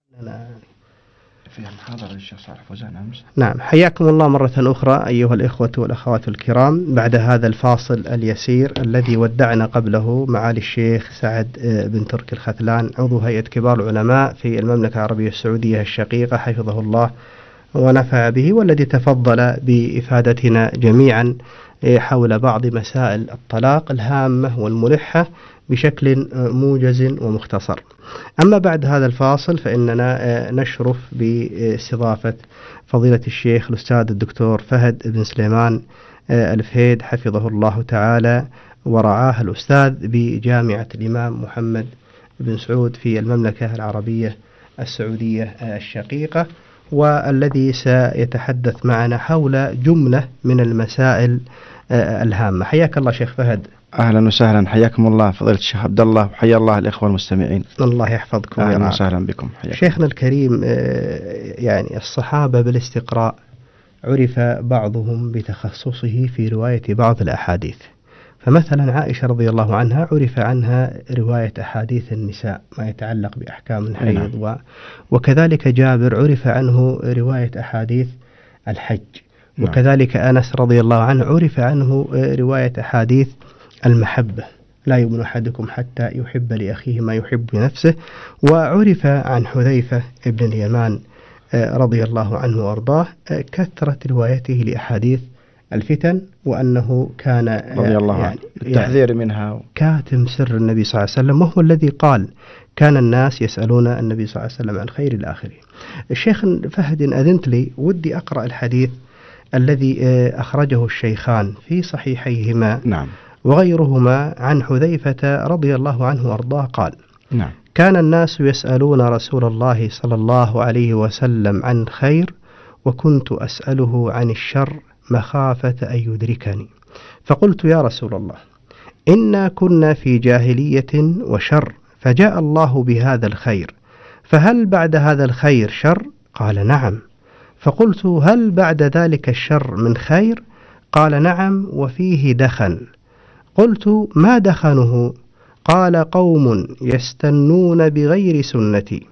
في المحاضرة الشيخ صالح فوزان أمس. نعم، حياكم الله مرة أخرى أيها الإخوة والأخوات الكرام، بعد هذا الفاصل اليسير الذي ودعنا قبله معالي الشيخ سعد بن تركي الختلان، عضو هيئة كبار العلماء في المملكة العربية السعودية الشقيقة حفظه الله ونفع به، والذي تفضل بإفادتنا جميعا حول بعض مسائل الطلاق الهامة والملحة بشكل موجز ومختصر. أما بعد هذا الفاصل فإننا نشرف باستضافة فضيلة الشيخ الأستاذ الدكتور فهد بن سليمان الفهيد حفظه الله تعالى ورعاه، الأستاذ بجامعة الإمام محمد بن سعود في المملكة العربية السعودية الشقيقة، والذي سيتحدث معنا حول جملة من المسائل الهامة. حياك الله شيخ فهد. أهلا وسهلا، حياكم الله فضيلة الشيخ عبد الله، وحيا الله الإخوة المستمعين. الله يحفظكم. أهلا وسهلا بكم. شيخنا الكريم، يعني الصحابة بالاستقراء عرف بعضهم بتخصصه في رواية بعض الأحاديث، فمثلا عائشة رضي الله عنها عرف عنها رواية أحاديث النساء ما يتعلق بأحكام الحيض، و... وكذلك جابر عرف عنه رواية أحاديث الحج، وكذلك أنس رضي الله عنه عرف عنه رواية أحاديث المحبة، لا يؤمن أحدكم حتى يحب لأخيه ما يحب لنفسه، وعرف عن حذيفة ابن اليمان رضي الله عنه وأرضاه كثرة روايته لأحاديث الفتن، وأنه كان رضي الله عنه يعني التحذير منها كاتم سر النبي صلى الله عليه وسلم، وهو الذي قال كان الناس يسألون النبي صلى الله عليه وسلم عن خير الآخرين. الشيخ فهد إن أذنت لي ودي أقرأ الحديث الذي أخرجه الشيخان في صحيحيهما نعم وغيرهما عن حذيفة رضي الله عنه وأرضاه قال نعم كان الناس يسألون رسول الله صلى الله عليه وسلم عن خير، وكنت أسأله عن الشر مخافة أن يدركني، فقلت يا رسول الله إنا كنا في جاهلية وشر، فجاء الله بهذا الخير، فهل بعد هذا الخير شر؟ قال نعم. فقلت هل بعد ذلك الشر من خير؟ قال نعم وفيه دخن. قلت ما دخنه؟ قال قوم يستنون بغير سنتي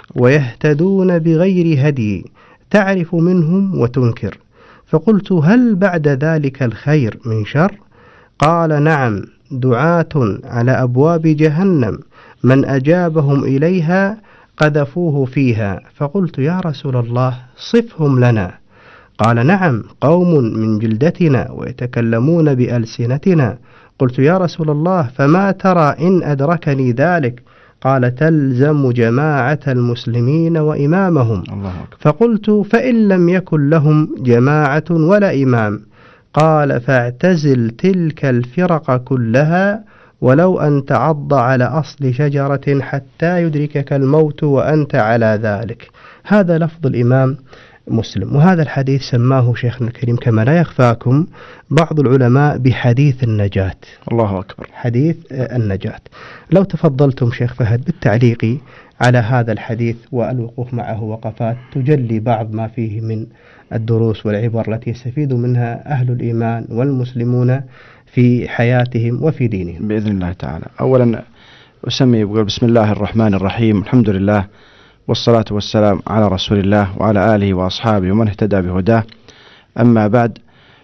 ويهتدون بغير هدي، تعرف منهم وتنكر. فقلت هل بعد ذلك الخير من شر؟ قال نعم، دعاة على أبواب جهنم من أجابهم إليها قذفوه فيها. فقلت يا رسول الله صفهم لنا. قال نعم، قوم من جلدتنا ويتكلمون بألسنتنا. قلت يا رسول الله فما ترى إن أدركني ذلك؟ قال تلزم جماعة المسلمين وإمامهم. الله أكبر. فقلت فإن لم يكن لهم جماعة ولا إمام؟ قال فاعتزل تلك الفرق كلها ولو أن تعض على أصل شجرة حتى يدركك الموت وأنت على ذلك. هذا لفظ الإمام مسلم، وهذا الحديث سماه شيخنا الكريم كما لا يخفاكم بعض العلماء بحديث النجاة. الله أكبر. حديث النجاة. لو تفضلتم شيخ فهد بالتعليق على هذا الحديث والوقوف معه وقفات تجلي بعض ما فيه من الدروس والعبر التي يستفيد منها أهل الإيمان والمسلمون في حياتهم وفي دينهم بإذن الله تعالى. أولا أسمي بقول بسم الله الرحمن الرحيم، الحمد لله والصلاة والسلام على رسول الله وعلى آله وأصحابه ومن اهتدى بهداه. أما بعد،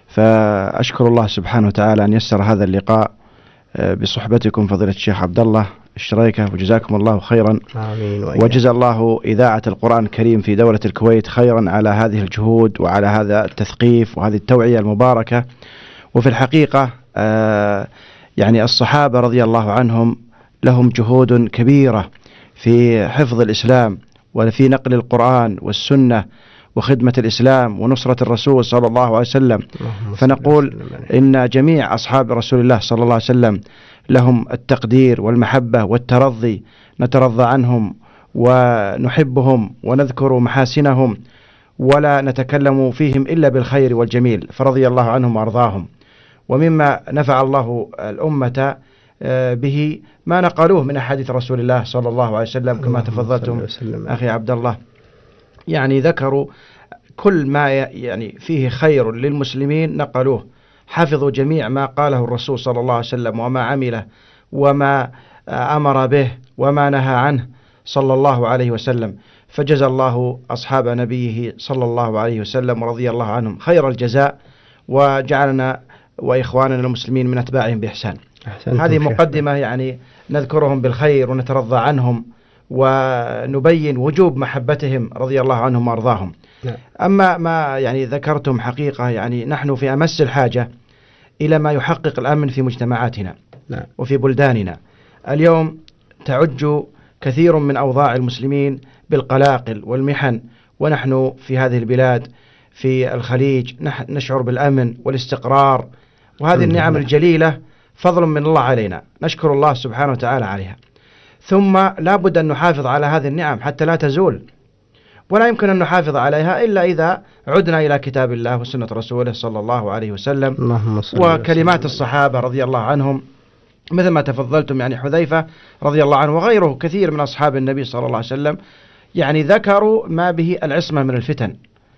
فأشكر الله سبحانه وتعالى أن يسر هذا اللقاء بصحبتكم فضيلة الشيخ عبد الله الشريكة، وجزاكم الله خيرا. آمين. وجزا الله إذاعة القرآن الكريم في دولة الكويت خيرا على هذه الجهود وعلى هذا التثقيف وهذه التوعية المباركة. وفي الحقيقة آه يعني الصحابة رضي الله عنهم لهم جهود كبيرة في حفظ الإسلام وفي نقل القرآن والسنة وخدمة الإسلام ونصرة الرسول صلى الله عليه وسلم. فنقول إن جميع أصحاب رسول الله صلى الله عليه وسلم لهم التقدير والمحبة والترضي، نترضى عنهم ونحبهم ونذكر محاسنهم ولا نتكلم فيهم إلا بالخير والجميل، فرضي الله عنهم وأرضاهم. ومما نفع الله الأمة به ما نقلوه من أحاديث رسول الله صلى الله عليه وسلم كما تفضلتم أخي عبد الله، يعني ذكروا كل ما يعني فيه خير للمسلمين نقلوه، حفظوا جميع ما قاله الرسول صلى الله عليه وسلم وما عمله وما أمر به وما نهى عنه صلى الله عليه وسلم. فجزى الله أصحاب نبيه صلى الله عليه وسلم ورضي الله عنهم خير الجزاء، وجعلنا وإخواننا المسلمين من أتباعهم بإحسان. هذه مقدمة يعني نذكرهم بالخير ونترضى عنهم ونبين وجوب محبتهم رضي الله عنهم وأرضاهم. أما ما يعني ذكرتم حقيقة يعني نحن في أمس الحاجة إلى ما يحقق الأمن في مجتمعاتنا وفي بلداننا. اليوم تعج كثير من أوضاع المسلمين بالقلاقل والمحن، ونحن في هذه البلاد في الخليج نشعر بالأمن والاستقرار، وهذه النعم الجليلة فضل من الله علينا، نشكر الله سبحانه وتعالى عليها. ثم لا بد أن نحافظ على هذه النعم حتى لا تزول، ولا يمكن أن نحافظ عليها إلا إذا عدنا إلى كتاب الله وسنة رسوله صلى الله عليه وسلم وكلمات الصحابة رضي الله عنهم، مثل ما تفضلتم يعني حذيفة رضي الله عنه وغيره كثير من أصحاب النبي صلى الله عليه وسلم يعني ذكروا ما به العصمة من الفتن،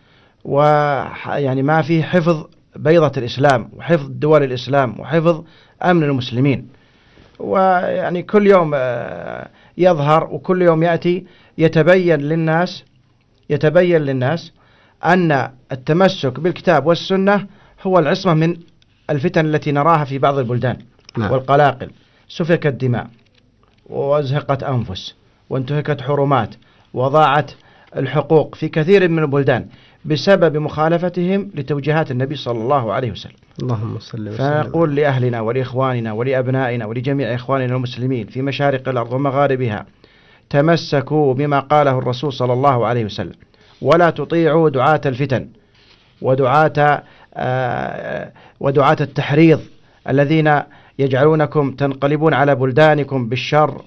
ويعني ما فيه حفظ بيضة الإسلام وحفظ دول الإسلام وحفظ أمن المسلمين. ويعني كل يوم يظهر وكل يوم يأتي يتبين للناس يتبين للناس أن التمسك بالكتاب والسنة هو العصمة من الفتن التي نراها في بعض البلدان. نعم. والقلاقل، سفكت دماء وازهقت أنفس وانتهكت حرمات وضاعت الحقوق في كثير من البلدان بسبب مخالفتهم لتوجيهات النبي صلى الله عليه وسلم. اللهم صل وسلم. فنقول لأهلنا ولإخواننا ولأبنائنا ولجميع إخواننا المسلمين في مشارق الأرض ومغاربها: تمسكوا بما قاله الرسول صلى الله عليه وسلم، ولا تطيعوا دعاة الفتن ودعاة آه ودعاة التحريض الذين يجعلونكم تنقلبون على بلدانكم بالشر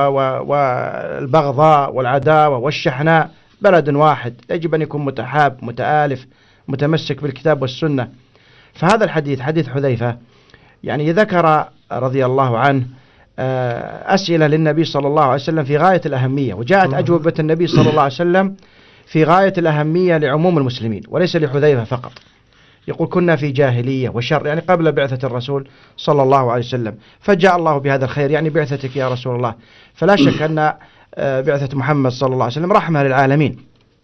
والبغضاء والعداوة والشحناء. بلد واحد يجب أن يكون متحاب متآلف متمسك بالكتاب والسنة. فهذا الحديث حديث حذيفة يعني ذكر رضي الله عنه أسئلة للنبي صلى الله عليه وسلم في غاية الأهمية، وجاءت أجوبة النبي صلى الله عليه وسلم في غاية الأهمية لعموم المسلمين وليس لحذيفة فقط. يقول: كنا في جاهلية وشر، يعني قبل بعثة الرسول صلى الله عليه وسلم، فجاء الله بهذا الخير، يعني بعثتك يا رسول الله. فلا شك أن بعثة محمد صلى الله عليه وسلم رحمة للعالمين،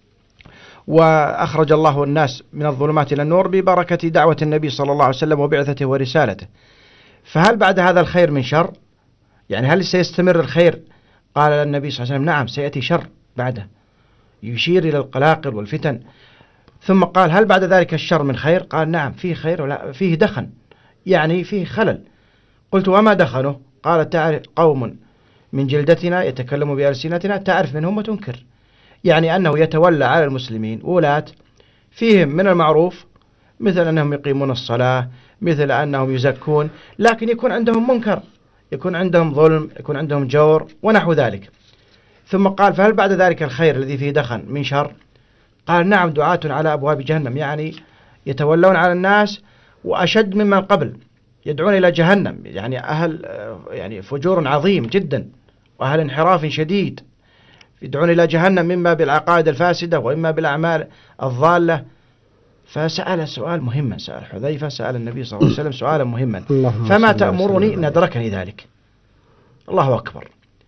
وأخرج الله الناس من الظلمات إلى النور ببركة دعوة النبي صلى الله عليه وسلم وبعثته ورسالته. فهل بعد هذا الخير من شر؟ يعني هل سيستمر الخير؟ قال النبي صلى الله عليه وسلم: نعم، سيأتي شر بعده، يشير إلى القلاقل والفتن. ثم قال: هل بعد ذلك الشر من خير؟ قال: نعم، فيه خير ولا فيه دخن، يعني فيه خلل. قلت: وما دخنه؟ قال: تعرف قوم من جلدتنا يتكلم بألسنتنا تعرف منهم وتنكر، يعني أنه يتولى على المسلمين ولاة فيهم من المعروف مثل أنهم يقيمون الصلاة، مثل أنهم يزكون، لكن يكون عندهم منكر، يكون عندهم ظلم، يكون عندهم جور ونحو ذلك. ثم قال: فهل بعد ذلك الخير الذي فيه دخن من شر؟ قال: نعم، دعاة على أبواب جهنم، يعني يتولون على الناس وأشد ممن قبل، يدعون إلى جهنم، يعني أهل يعني فجور عظيم جدا وأهل انحراف شديد، يدعون إلى جهنم مما بالعقائد الفاسدة وإما بالأعمال الضالة. فسأل سؤال مهما، سأل حذيفة، سأل النبي صلى الله عليه وسلم سؤالا مهما: فما تأمرني إن أدركني ذلك؟ الله أكبر.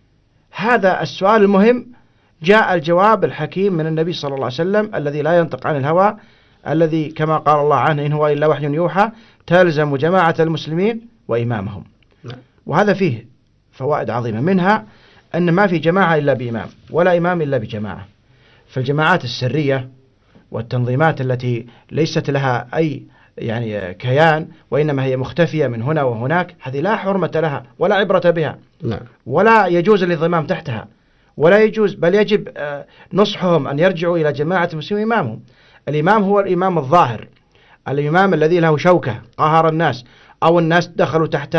هذا السؤال المهم جاء الجواب الحكيم من النبي صلى الله عليه وسلم الذي لا ينطق عن الهوى، الذي كما قال الله عنه: إن هو إلا وحي يوحى، تلزم جماعة المسلمين وإمامهم. وهذا فيه فوائد عظيمة، منها أن ما في جماعة إلا بإمام ولا إمام إلا بجماعة. فالجماعات السرية والتنظيمات التي ليست لها أي يعني كيان وإنما هي مختفية من هنا وهناك، هذه لا حرمة لها ولا عبرة بها، ولا يجوز الانضمام تحتها، ولا يجوز، بل يجب نصحهم أن يرجعوا إلى جماعة المسلمين إمامهم. الإمام هو الإمام الظاهر، الإمام الذي له شوكة قهر الناس أو الناس دخلوا تحت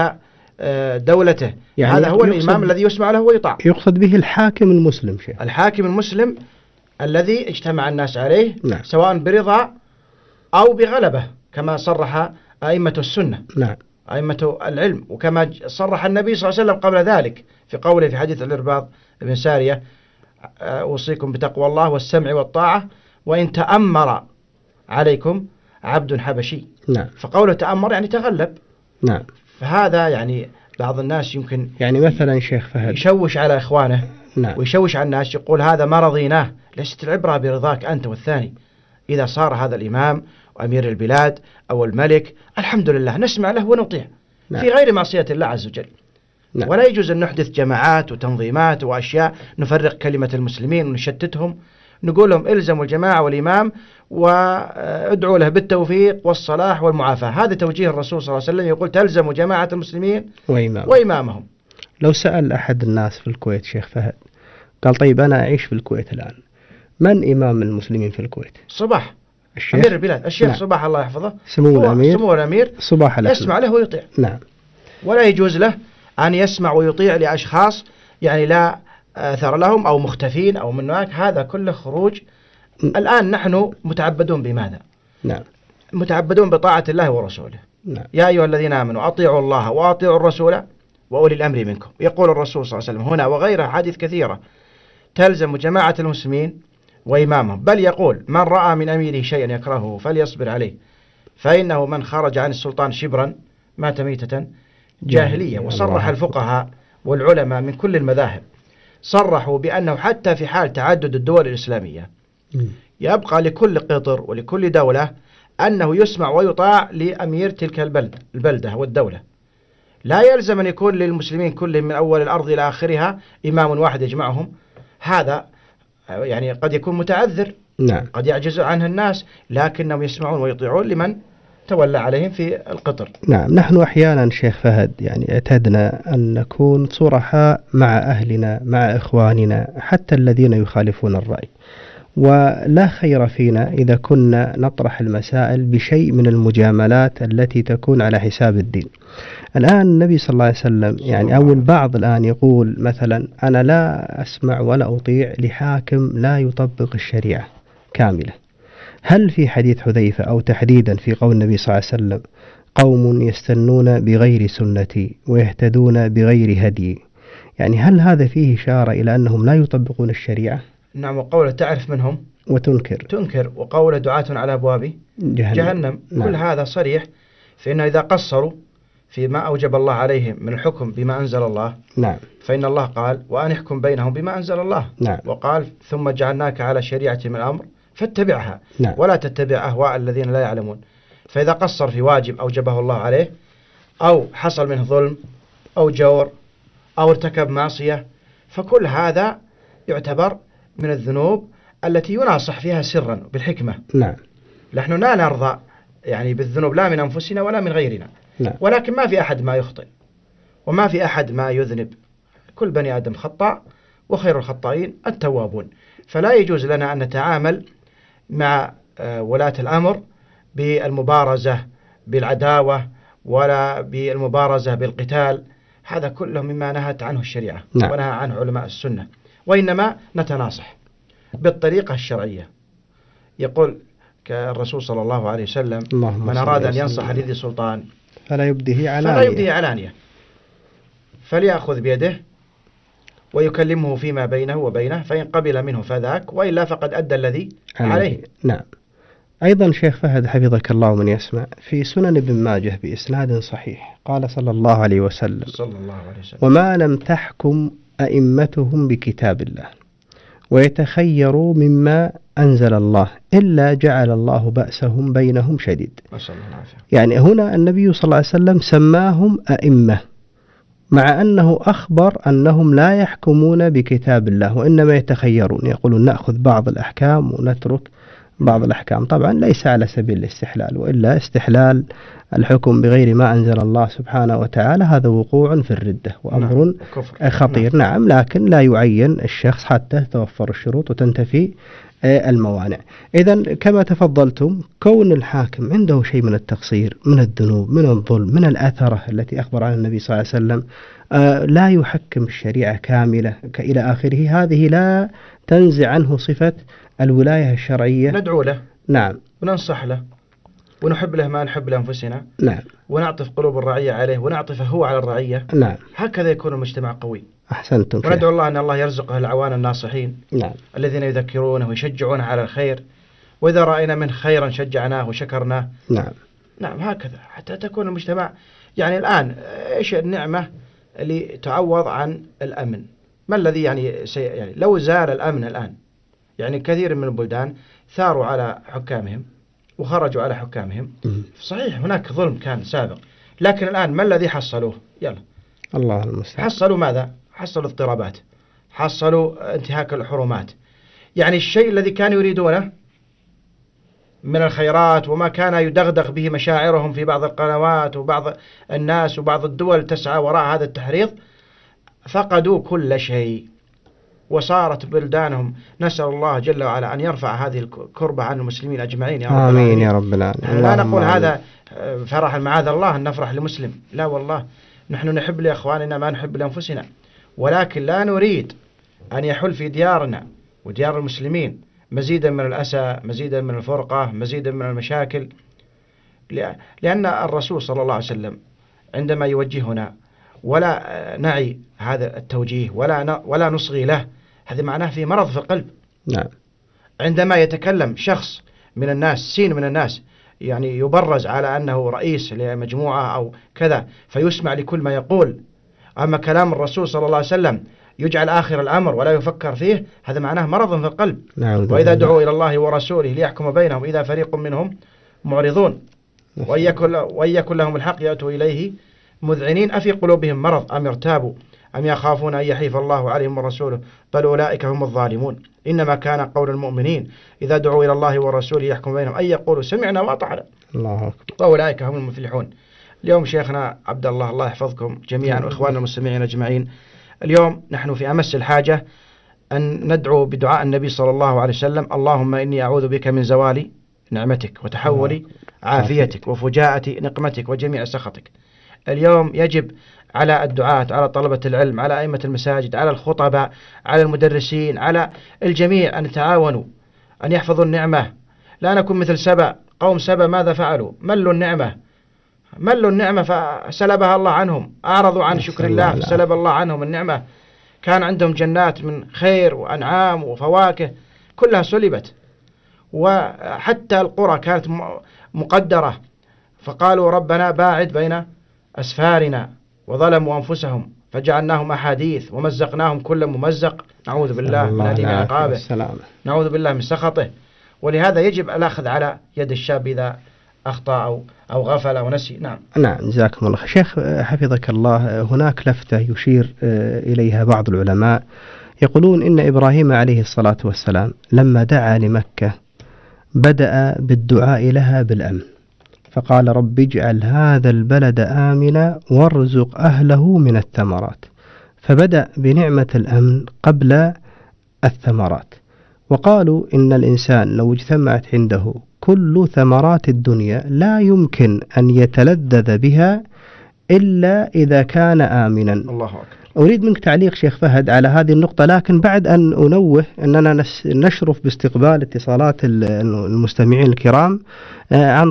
دولته، يعني هذا هو الإمام الذي يسمع له ويطاع. يقصد به الحاكم المسلم شيء. الحاكم المسلم الذي اجتمع الناس عليه، نعم. سواء برضا أو بغلبة، كما صرح أئمة السنة، نعم. أئمة العلم، وكما صرح النبي صلى الله عليه وسلم قبل ذلك في قوله في حديث الإرباض بن سارية: أوصيكم بتقوى الله والسمع والطاعة وإن تأمر عليكم عبد حبشي. نعم. فقوله تأمر يعني تغلب. نعم. فهذا يعني بعض الناس يمكن يعني مثلا شيخ فهد يشوش على إخوانه، نعم. ويشوش على الناس، يقول: هذا ما رضيناه. ليست العبرة برضاك أنت والثاني. إذا صار هذا الإمام وأمير البلاد أو الملك، الحمد لله نسمع له ونطيع، نعم. في غير معصية الله عز وجل. نعم. ولا يجوز أن نحدث جماعات وتنظيمات وأشياء نفرق كلمة المسلمين ونشتتهم، نقول لهم الزموا الجماعة والإمام وادعوا له بالتوفيق والصلاح والمعافاة. هذا توجيه الرسول صلى الله عليه وسلم، يقول: تلزموا جماعة المسلمين وإمام. وإمامهم. لو سأل أحد الناس في الكويت شيخ فهد، قال: طيب أنا أعيش في الكويت الآن، من إمام المسلمين في الكويت؟ صباح الشيخ؟ أمير البلاد الشيخ. نعم. صباح الله يحفظه، سمو الأمير سمو الأمير صباح الأحمد. يسمع له ويطيع. نعم. ولا يجوز له أن يسمع ويطيع لأشخاص يعني لا أثر لهم أو مختفين أو من هناك، هذا كله خروج. م. الآن نحن متعبدون بماذا؟ نعم. متعبدون بطاعة الله ورسوله. نعم. يا أيها الذين آمنوا أطيعوا الله وأطيعوا الرسول وأولي الأمر منكم. يقول الرسول صلى الله عليه وسلم هنا وغيره حديث كثيرة: تلزم جماعة المسلمين وإمامهم. بل يقول: من رأى من أميره شيئا يكرهه فليصبر عليه، فإنه من خرج عن السلطان شبرا مات ميتة جاهلية. وصرح الفقهاء والعلماء من كل المذاهب، صرحوا بأنه حتى في حال تعدد الدول الإسلامية يبقى لكل قطر ولكل دولة أنه يسمع ويطاع لأمير تلك البلد البلدة والدولة. لا يلزم أن يكون للمسلمين كلهم من أول الأرض إلى آخرها إمام واحد يجمعهم، هذا يعني قد يكون متعذر نعم. قد يعجز عنها الناس لكنهم يسمعون ويطيعون لمن تولى عليهم في القطر. نعم. نحن أحيانا شيخ فهد يعني اعتدنا أن نكون صرحاء مع أهلنا مع إخواننا حتى الذين يخالفون الرأي، ولا خير فينا إذا كنا نطرح المسائل بشيء من المجاملات التي تكون على حساب الدين. الآن النبي صلى الله عليه وسلم يعني أو البعض الآن يقول مثلا أنا لا أسمع ولا أطيع لحاكم لا يطبق الشريعة كاملة. هل في حديث حذيفة أو تحديدا في قول النبي صلى الله عليه وسلم قوم يستنون بغير سنتي ويهتدون بغير هدي، يعني هل هذا فيه إشارة إلى أنهم لا يطبقون الشريعة؟ نعم. وقوله تعرف منهم وتنكر تنكر، وقوله دعاة على أبواب جهنم, جهنم. نعم. كل هذا صريح فإنه إذا قصروا فيما أوجب الله عليهم من الحكم بما أنزل الله، نعم. فإن الله قال وأن يحكم بينهم بما أنزل الله، نعم. وقال ثم جعلناك على شريعة من الأمر فاتبعها، نعم. ولا تتبع أهواء الذين لا يعلمون. فإذا قصر في واجب أوجبه الله عليه أو حصل منه ظلم أو جور أو ارتكب معصية فكل هذا يعتبر من الذنوب التي يناصح فيها سرا بالحكمة. نعم. نحن لا نرضى يعني بالذنوب لا من أنفسنا ولا من غيرنا. نعم. ولكن ما في أحد ما يخطئ وما في أحد ما يذنب، كل بني آدم خطاء وخير الخطائين التوابون. فلا يجوز لنا أن نتعامل مع ولاة الأمر بالمبارزة بالعداوة ولا بالمبارزة بالقتال، هذا كله مما نهت عنه الشريعة. نعم. ونهى عنه علماء السنة، وإنما نتناصح بالطريقة الشرعية. يقول الرسول صلى الله عليه وسلم من أراد أن ينصح لذي سلطان فلا يبديه علانية، فلا يبديه علانية فليأخذ بيده ويكلمه فيما بينه وبينه، فإن قبل منه فذاك وإلا فقد أدى الذي عليه. نعم. أيضا شيخ فهد حفظك الله من يسمع في سنن ابن ماجه بإسناد صحيح قال صلى الله عليه وسلم صلى الله عليه وسلم وما لم تحكم أئمتهم بكتاب الله ويتخيروا مما أنزل الله إلا جعل الله بأسهم بينهم شديد. يعني هنا النبي صلى الله عليه وسلم سماهم أئمة مع أنه أخبر أنهم لا يحكمون بكتاب الله وإنما يتخيرون، يقولون نأخذ بعض الأحكام ونترك بعض الأحكام. طبعا ليس على سبيل الاستحلال، وإلا استحلال الحكم بغير ما أنزل الله سبحانه وتعالى هذا وقوع في الردة وأمر نعم. خطير. نعم. نعم. لكن لا يعين الشخص حتى توفر الشروط وتنتفي الموانع. إذن كما تفضلتم كون الحاكم عنده شيء من التقصير من الذنوب من الظلم من الأثرة التي أخبر عنها النبي صلى الله عليه وسلم آه لا يحكم الشريعة كاملة إلى آخره، هذه لا تنزع عنه صفة الولاية الشرعية. ندعو له نعم وننصح له ونحب له ما نحب لأنفسنا. نعم. ونعطف قلوب الرعية عليه ونعطفه هو على الرعية. نعم. هكذا يكون المجتمع قوي. أحسنتم. وندعو الله أن الله يرزقه الأعوان الناصحين. نعم. الذين يذكرونه ويشجعونه على الخير، وإذا رأينا من خيرا شجعناه وشكرناه. نعم. نعم. هكذا حتى تكون المجتمع يعني الآن إيش النعمة اللي تعوض عن الأمن؟ ما الذي يعني, سي يعني لو زال الأمن الآن، يعني كثير من البلدان ثاروا على حكامهم وخرجوا على حكامهم. صحيح هناك ظلم كان سابق، لكن الآن ما الذي حصلوه؟ يلا الله المستعان. حصلوا ماذا؟ حصلوا اضطرابات، حصلوا انتهاك الحرمات. يعني الشيء الذي كانوا يريدونه من الخيرات وما كان يدغدغ به مشاعرهم في بعض القنوات وبعض الناس وبعض الدول تسعى وراء هذا التحريض، فقدوا كل شيء وصارت بلدانهم. نسأل الله جل وعلا أن يرفع هذه الكربة عن المسلمين أجمعين يا رب آمين العالمين. يا رب العالمين. لا نقول هذا فرح معاذ الله أن نفرح لمسلم، لا والله نحن نحب لإخواننا ما نحب لأنفسنا، ولكن لا نريد أن يحل في ديارنا وديار المسلمين مزيدا من الأسى، مزيدا من الفرقة، مزيدا من المشاكل. لأن الرسول صلى الله عليه وسلم عندما يوجهنا ولا نعي هذا التوجيه ولا ولا نصغي له، هذا معناه في مرض في القلب. نعم. عندما يتكلم شخص من الناس سين من الناس يعني يبرز على أنه رئيس لمجموعة أو كذا فيسمع لكل ما يقول، أما كلام الرسول صلى الله عليه وسلم يجعل آخر الأمر ولا يفكر فيه، هذا معناه مرض في القلب. نعم. وإذا دعوا إلى الله ورسوله ليحكم بينهم إذا فريق منهم معرضون وإن يكن لهم الحق يأتوا إليه مذعنين أفي قلوبهم مرض أم ارتابوا أم يخافون أن يحيف الله عليهم ورسوله بل أولئك هم الظالمون. إنما كان قول المؤمنين إذا دعوا إلى الله ورسوله يحكم بينهم أن يقولوا سمعنا وأطعنا الله أكبر وأولئك هم المفلحون. اليوم شيخنا عبد الله الله يحفظكم جميعا وإخواننا المستمعين أجمعين، اليوم نحن في أمس الحاجة أن ندعو بدعاء النبي صلى الله عليه وسلم: اللهم إني أعوذ بك من زوال نعمتك وتحول عافيتك وفجاءة نقمتك وجميع سخطك. اليوم يجب على الدعاة، على طلبة العلم، على أئمة المساجد، على الخطباء، على المدرسين، على الجميع أن يتعاونوا أن يحفظوا النعمة. لا نكون مثل سبأ. قوم سبأ ماذا فعلوا؟ ملوا النعمة ملوا النعمة فسلبها الله عنهم، أعرضوا عن شكر الله فسلب الله عنهم النعمة. كان عندهم جنات من خير وأنعام وفواكه كلها سلبت، وحتى القرى كانت مقدرة فقالوا ربنا باعد بين أسفارنا وظلموا أنفسهم فجعلناهم أحاديث ومزقناهم كل ممزق. نعوذ بالله من أليم عقابه، نعوذ بالله من سخطه. ولهذا يجب الأخذ على يد الشاب إذا أخطأ أو أو غفل أو نسي. نعم نعم جزاكم الله شيخ حفظك الله. هناك لفتة يشير إليها بعض العلماء، يقولون إن إبراهيم عليه الصلاة والسلام لما دعا لمكة بدأ بالدعاء لها بالأمن، فقال رب اجعل هذا البلد آمنا وارزق أهله من الثمرات، فبدأ بنعمة الأمن قبل الثمرات. وقالوا إن الإنسان لو اجتمعت عنده كل ثمرات الدنيا لا يمكن أن يتلذذ بها إلا إذا كان آمنا. الله أكبر. أريد منك تعليق شيخ فهد على هذه النقطة، لكن بعد أن أنوه أننا نشرف باستقبال اتصالات المستمعين الكرام عن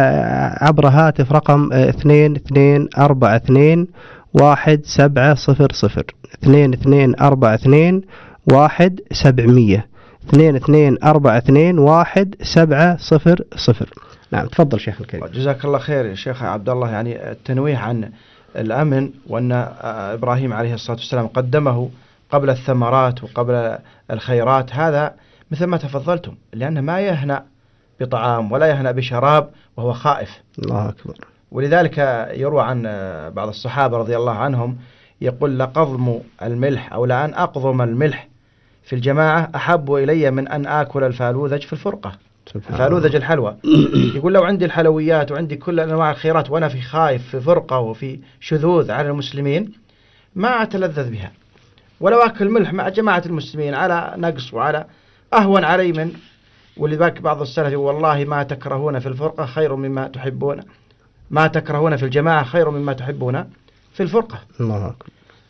عبر هاتف رقم اثنين اثنين أربعة اثنين واحد سبعة صفر صفر اثنين اثنين أربعة اثنين واحد سبعمية اثنين اثنين أربعة اثنين واحد سبعة صفر صفر. نعم تفضل شيخ الكريم. جزاك الله خير يا شيخ عبد الله. يعني التنويه عن الأمن وأن إبراهيم عليه الصلاة والسلام قدمه قبل الثمرات وقبل الخيرات، هذا مثل ما تفضلتم، لأنه ما يهنأ بطعام ولا يهنأ بشراب وهو خائف. الله أكبر. ولذلك يروى عن بعض الصحابة رضي الله عنهم يقول لقضم الملح أو لأن أقضم الملح في الجماعة أحب إلي من أن آكل الفالوذج في الفرقة. الفالوذج الحلوى. يقول لو عندي الحلويات وعندي كل أنواع الخيرات وأنا في خايف في فرقة وفي شذوذ على المسلمين ما أتلذذ بها، ولو أكل ملح مع جماعة المسلمين على نقص وعلى أهون علي من. ولذلك بعض السلف والله ما تكرهون في الفرقة خير مما تحبون، ما تكرهون في الجماعة خير مما تحبون في الفرقة. الله أكبر.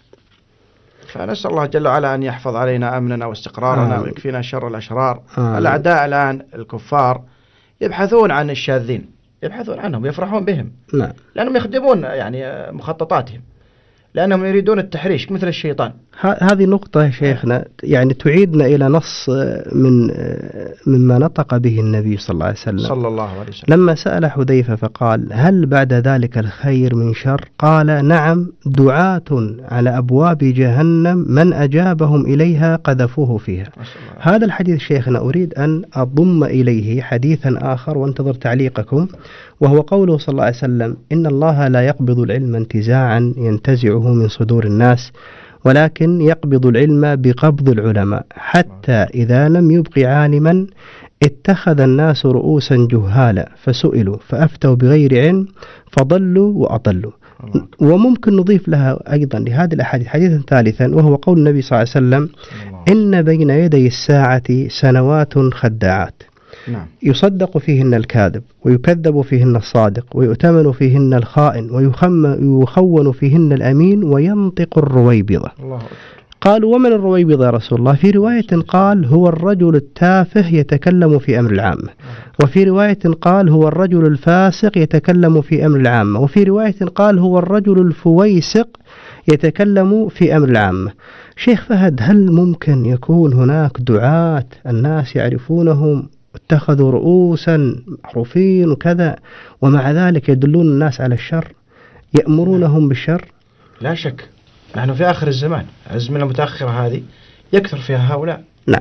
فنسأل الله جل وعلا أن يحفظ علينا أمننا واستقرارنا ويكفينا شر الأشرار. الأعداء الآن الكفار يبحثون عن الشاذين، يبحثون عنهم يفرحون بهم. نعم. لأنهم يخدمون يعني مخططاتهم، لأنهم يريدون التحريش مثل الشيطان. هذه نقطة يا شيخنا يعني تعيدنا إلى نص من مما نطق به النبي صلى الله عليه وسلم صلى الله عليه وسلم لما سأل حذيفة فقال هل بعد ذلك الخير من شر؟ قال نعم، دعاة على أبواب جهنم من أجابهم إليها قذفوه فيها. هذا الحديث شيخنا أريد أن أضم إليه حديثا آخر وانتظر تعليقكم، وهو قوله صلى الله عليه وسلم إن الله لا يقبض العلم انتزاعا ينتزعه من صدور الناس، ولكن يقبض العلم بقبض العلماء حتى إذا لم يبق عالما اتخذ الناس رؤوسا جهالا فسئلوا فأفتوا بغير علم فضلوا وأضلوا. وممكن نضيف لها أيضا لهذه الأحاديث حديثا ثالثا، وهو قول النبي صلى الله عليه وسلم إن بين يدي الساعة سنوات خداعات نعم. يصدق فيهن الكاذب ويكذب فيهن الصادق ويؤتمن فيهن الخائن ويخون فيهن الأمين وينطق الرويبضة. الله. قالوا ومن الرويبضة يا رسول الله؟ في رواية قال هو الرجل التافه يتكلم في أمر العامة، وفي رواية قال هو الرجل الفاسق يتكلم في أمر العامة، وفي رواية قال هو الرجل الفويسق يتكلم في أمر العامة. شيخ فهد، هل ممكن يكون هناك دعاة الناس يعرفونهم اتخذوا رؤوسا معروفين وكذا ومع ذلك يدلون الناس على الشر، يأمرونهم بالشر؟ لا شك نحن في آخر الزمان، الأزمنة المتأخرة هذه يكثر فيها هؤلاء. نعم.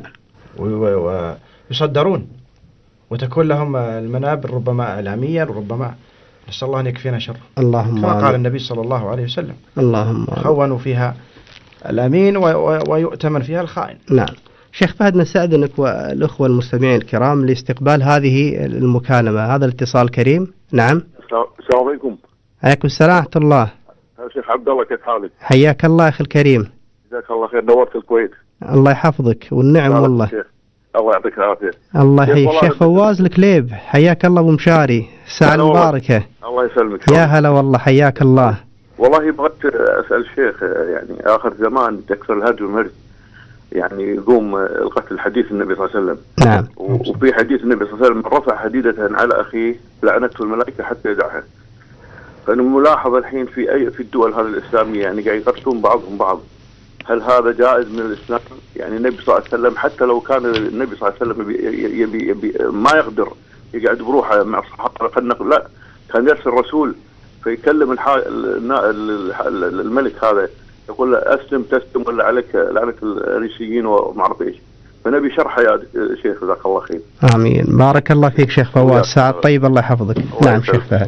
ويصدرون وتكون لهم المنابر ربما إعلاميا وربما نسأل الله أن يكفينا شر. اللهم كما قال النبي صلى الله عليه وسلم اللهم خونوا فيها الأمين ويؤتمن فيها الخائن. نعم. شيخ فهد، نستأذنك والأخوة المستمعين الكرام لاستقبال هذه المكالمة. هذا الاتصال كريم. نعم. السلام عليكم. عليكم السلام ورحمة الله. شيخ عبد الله، كيف حالك؟ حياك الله أخي الكريم. جزاك الله خير، نورت الكويت. الله يحفظك والنعم والله. شيخ. الله يعطيك العافية. الله يحييك. شيخ فواز الكليب، حياك الله أبو مشاري، الساعة المباركة. الله يسلمك. يا هلا والله، حياك الله. والله بغيت أسأل الشيخ، يعني آخر زمان تكثر الهرج والمرج، يعني يقوم القتل حديث النبي صلى الله عليه وسلم. نعم. وفي حديث النبي صلى الله عليه وسلم من رفع حديدة على أخيه لعنته الملائكة حتى يدعها. فأنا ملاحظ الحين في أي في الدول هذه الإسلامية يعني قاعد يقتلون بعضهم بعض. هل هذا جائز من الإسلام؟ يعني النبي صلى الله عليه وسلم حتى لو كان النبي صلى الله عليه وسلم يبي, يبي, يبي ما يقدر يقعد بروحه مع الصحابة، لا كان يرسل رسول فيكلم الحا... الملك هذا يقول له أسلم تسلم ولا عليك لعنة الريشيين وما أعرف إيش. فنبي شرحه يا شيخ، جزاك الله خير. آمين. بارك الله فيك شيخ فواز، ساعة طيب، الله يحفظك. نعم شيخ فهد.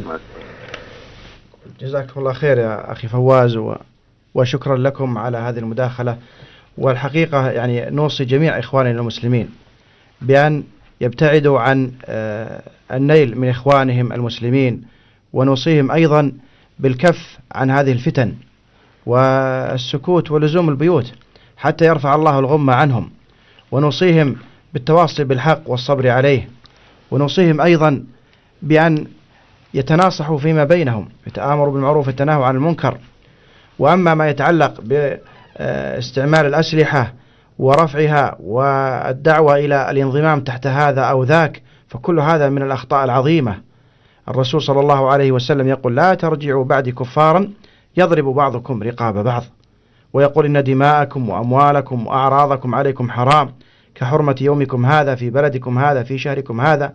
جزاكم الله خير يا أخي فواز، و... وشكرا لكم على هذه المداخلة. والحقيقة يعني نوصي جميع إخواننا المسلمين بأن يبتعدوا عن النيل من إخوانهم المسلمين، ونوصيهم أيضا بالكف عن هذه الفتن والسكوت ولزوم البيوت حتى يرفع الله الغمة عنهم، ونوصيهم بالتواصي بالحق والصبر عليه، ونوصيهم أيضا بأن يتناصحوا فيما بينهم، يتآمروا بالمعروف والتناهوا عن المنكر. وأما ما يتعلق باستعمال الأسلحة ورفعها والدعوة إلى الانضمام تحت هذا أو ذاك، فكل هذا من الأخطاء العظيمة. الرسول صلى الله عليه وسلم يقول: لا ترجعوا بعد كفارا يضرب بعضكم رقاب بعض، ويقول: إن دماءكم وأموالكم وأعراضكم عليكم حرام كحرمة يومكم هذا في بلدكم هذا في شهركم هذا.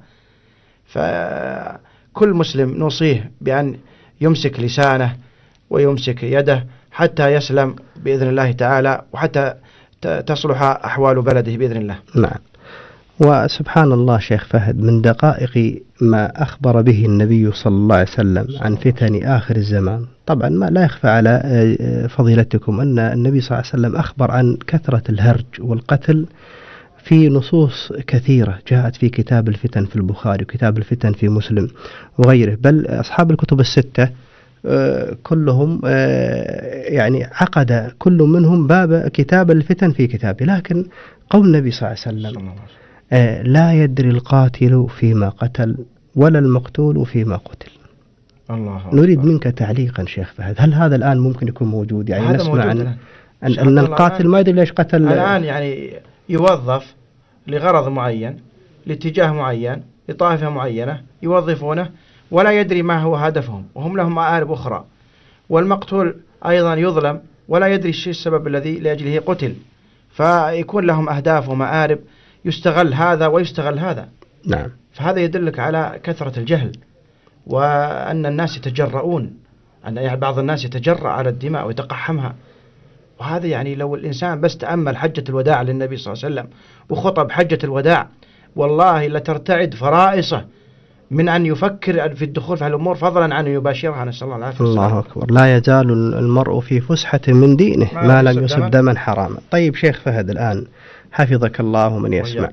فكل مسلم نوصيه بأن يمسك لسانه ويمسك يده حتى يسلم بإذن الله تعالى، وحتى تصلح أحوال بلده بإذن الله. نعم. وسبحان الله شيخ فهد، من دقائق ما أخبر به النبي صلى الله عليه وسلم عن فتن آخر الزمان، طبعا ما لا يخفى على فضيلتكم أن النبي صلى الله عليه وسلم أخبر عن كثرة الهرج والقتل في نصوص كثيرة جاءت في كتاب الفتن في البخاري وكتاب الفتن في مسلم وغيره، بل أصحاب الكتب الستة كلهم يعني عقد كل منهم باب كتاب الفتن في كتابه. لكن قول النبي صلى الله عليه وسلم: لا يدري القاتل فيما قتل ولا المقتول فيما قتل. الله نريد الله. منك تعليقا شيخ فهد، هل هذا الآن ممكن يكون موجود؟ يعني نسمع عن أن, أن القاتل ما يدري ليش قتل الآن، يعني يوظف لغرض معين، لاتجاه معين، لطائفة معينة يوظفونه ولا يدري ما هو هدفهم، وهم لهم مآرب أخرى. والمقتول أيضا يظلم ولا يدري الشيء السبب الذي لأجله قتل، فيكون لهم أهداف ومآرب، يستغل هذا ويستغل هذا. نعم. فهذا يدلك على كثرة الجهل، وأن الناس يتجرؤون، أن يعني بعض الناس يتجرأ على الدماء ويتقحمها. وهذا يعني لو الإنسان بس تأمل حجة الوداع للنبي صلى الله عليه وسلم وخطب حجة الوداع، والله لترتعد فرائصه من أن يفكر في الدخول في الأمور، فضلا عن أن يباشرها. نسأل الله العافية. الله أكبر. لا يزال المرء في فسحة من دينه ما, ما لم يصب دما حراما. طيب شيخ فهد، الآن حفظك الله ومن يسمع،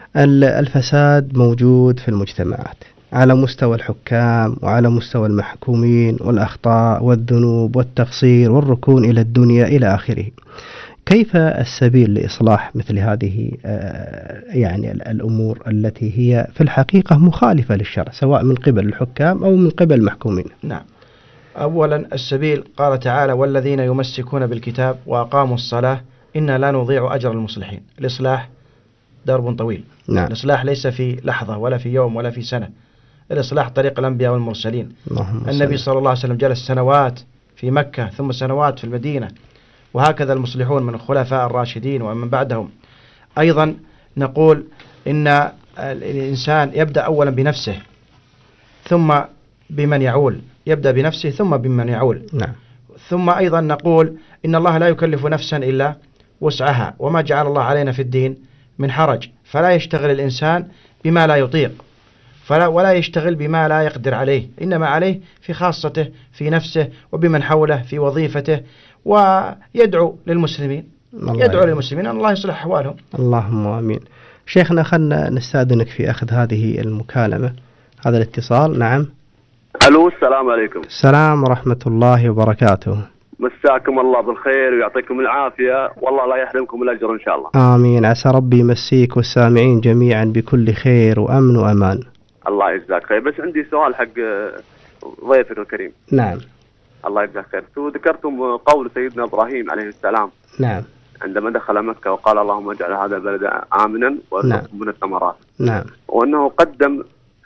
الفساد موجود في المجتمعات على مستوى الحكام وعلى مستوى المحكومين، والأخطاء والذنوب والتقصير والركون إلى الدنيا إلى آخره. كيف السبيل لإصلاح مثل هذه يعني الأمور التي هي في الحقيقة مخالفة للشرع، سواء من قبل الحكام أو من قبل المحكومين؟ نعم. أولا السبيل، قال تعالى: والذين يمسكون بالكتاب وأقاموا الصلاة إنا لا نضيع أجر المصلحين. الإصلاح درب طويل. نعم. الإصلاح ليس في لحظة ولا في يوم ولا في سنة. الإصلاح طريق الأنبياء والمرسلين. النبي صلى الله عليه وسلم جلس سنوات في مكة ثم سنوات في المدينة، وهكذا المصلحون من الخلفاء الراشدين ومن بعدهم. أيضا نقول إن الإنسان يبدأ أولا بنفسه ثم بمن يعول، يبدأ بنفسه ثم بمن يعول. نعم. ثم أيضا نقول إن الله لا يكلف نفسا إلا وسعها، وما جعل الله علينا في الدين من حرج، فلا يشتغل الإنسان بما لا يطيق، فلا ولا يشتغل بما لا يقدر عليه، إنما عليه في خاصته في نفسه وبمن حوله في وظيفته ويدعو للمسلمين يدعو للمسلمين أن الله يصلح أحوالهم. اللهم آمين. شيخنا خلنا نستأذنك في أخذ هذه المكالمة، هذا الاتصال. نعم. ألو، السلام عليكم. السلام ورحمة الله وبركاته. مساكم الله بالخير ويعطيكم العافية، والله لا يحرمكم الأجر إن شاء الله. آمين. عسى ربي يمسيك والسامعين جميعا بكل خير وأمن وأمان. الله يجزاك خير. بس عندي سؤال حق ضيفك الكريم. نعم. الله يجزاك خير. ذكرتم قول سيدنا إبراهيم عليه السلام. نعم. عندما دخل مكة وقال اللهم اجعل هذا البلد آمنا وارزقهم من الثمرات. نعم. وأنه قدم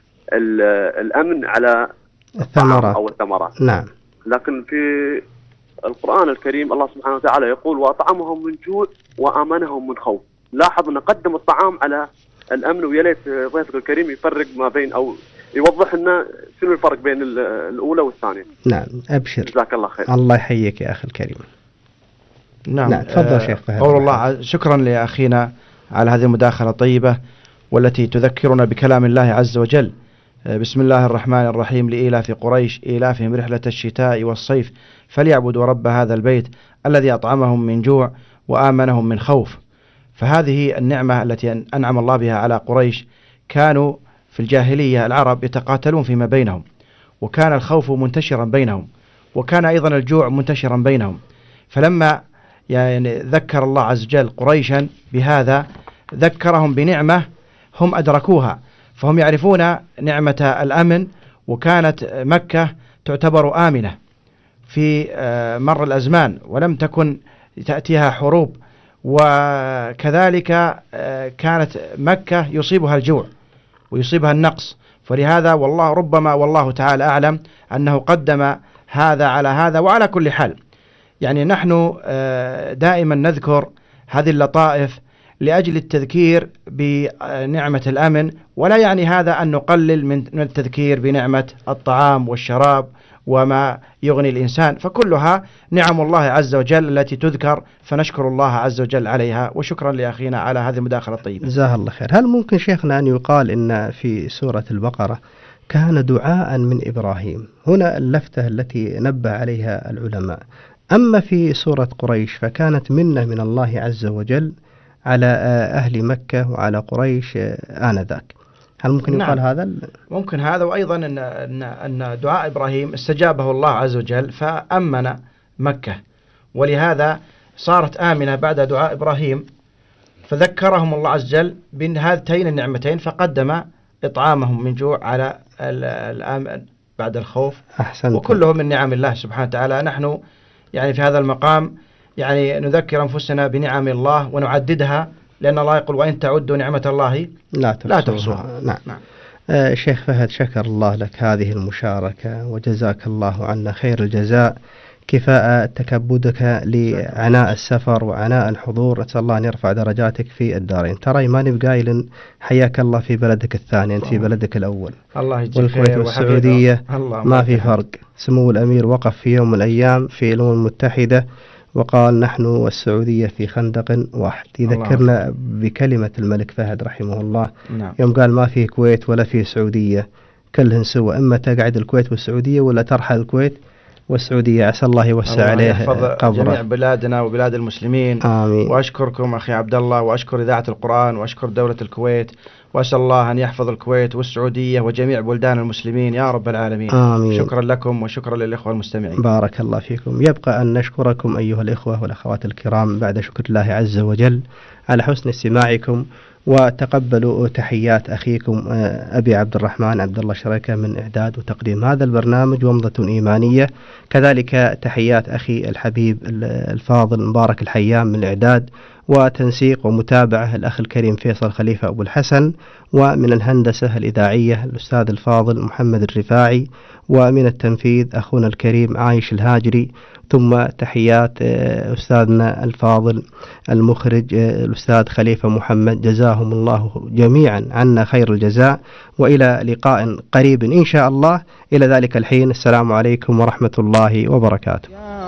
الأمن على الثمرات أو الثمرات. نعم. لكن في القرآن الكريم الله سبحانه وتعالى يقول وأطعمهم من جوع وآمنهم من خوف. لاحظ أنه قدم الطعام على الأمن، ويا ليت ضيفك الكريم يفرق ما بين أو يوضح لنا شنو الفرق بين الأولى والثانية. نعم. أبشر. جزاك الله خير. الله يحييك يا أخي الكريم. نعم. نعم. تفضل آه شيخ فهد. قول الله. شكرا لأخينا على هذه المداخلة الطيبة والتي تذكرنا بكلام الله عز وجل. بسم الله الرحمن الرحيم. لإيلاف قريش إيلافهم رحلة الشتاء والصيف فليعبدوا رب هذا البيت الذي أطعمهم من جوع وآمنهم من خوف. فهذه النعمة التي أنعم الله بها على قريش. كانوا في الجاهلية العرب يتقاتلون فيما بينهم، وكان الخوف منتشرا بينهم، وكان أيضا الجوع منتشرا بينهم. فلما يعني ذكر الله عز وجل قريشا بهذا ذكرهم بنعمة هم أدركوها، فهم يعرفون نعمة الأمن، وكانت مكة تعتبر آمنة في مر الأزمان ولم تكن تأتيها حروب، وكذلك كانت مكة يصيبها الجوع ويصيبها النقص. فلهذا والله ربما والله تعالى أعلم أنه قدم هذا على هذا. وعلى كل حال يعني نحن دائما نذكر هذه اللطائف لأجل التذكير بنعمة الأمن، ولا يعني هذا أن نقلل من التذكير بنعمة الطعام والشراب وما يغني الإنسان، فكلها نعم الله عز وجل التي تذكر، فنشكر الله عز وجل عليها. وشكرا لأخينا على هذه المداخلة الطيبة. جزاه الله خير. هل ممكن شيخنا أن يقال إن في سورة البقرة كان دعاء من إبراهيم؟ هنا اللفتة التي نبه عليها العلماء. أما في سورة قريش فكانت منة من الله عز وجل على أهل مكة وعلى قريش آنذاك. هل ممكن يقال نعم. هذا؟ ممكن هذا، وأيضا أن, أن, أن دعاء إبراهيم استجابه الله عز وجل فأمن مكة، ولهذا صارت آمنة بعد دعاء إبراهيم، فذكرهم الله عز وجل بهاتين النعمتين فقدم إطعامهم من جوع على الأمن بعد الخوف. أحسنت. وكلهم من نعم الله سبحانه وتعالى. نحن يعني في هذا المقام يعني نذكر أنفسنا بنعم الله ونعددها، لأن الله يقول وإن تعدوا نعمة الله لا تحصوها. نعم. نعم. آه شيخ فهد، شكر الله لك هذه المشاركة وجزاك الله عنا خير الجزاء، كفاء تكبدك لعناء السفر وعناء الحضور. أسأل الله أن يرفع درجاتك في الدارين. ترى ما نبقى حياك الله في بلدك الثاني، أنت في بلدك الأول. الله يجزيك والكويت خير والسعودية ما في فرق. سمو الأمير وقف في يوم من الأيام في الأمم المتحدة وقال نحن والسعودية في خندق واحد، يذكرنا بكلمة الملك فهد رحمه الله. نعم. يوم قال ما في كويت ولا في سعودية، كلهن سوى، إما تقعد الكويت والسعودية ولا ترحل الكويت والسعودية. عسى الله يوسع عليه قبره. جميع بلادنا وبلاد المسلمين. آمين. وأشكركم أخي عبد الله، وأشكر إذاعة القرآن، وأشكر دولة الكويت، وأسأل الله أن يحفظ الكويت والسعودية وجميع بلدان المسلمين يا رب العالمين. آمين. شكرا لكم وشكرا للإخوة المستمعين. بارك الله فيكم. يبقى أن نشكركم أيها الإخوة والأخوات الكرام بعد شكر الله عز وجل على حسن استماعكم، وتقبلوا تحيات أخيكم أبي عبد الرحمن عبد الله شركة من إعداد وتقديم هذا البرنامج ومضة إيمانية. كذلك تحيات أخي الحبيب الفاضل مبارك الحيام من الإعداد وتنسيق ومتابعة الأخ الكريم فيصل خليفة أبو الحسن، ومن الهندسة الإذاعية الأستاذ الفاضل محمد الرفاعي، ومن التنفيذ أخونا الكريم عايش الهاجري. ثم تحيات أستاذنا الفاضل المخرج الأستاذ خليفة محمد، جزاهم الله جميعا عنا خير الجزاء، وإلى لقاء قريب إن شاء الله. إلى ذلك الحين السلام عليكم ورحمة الله وبركاته.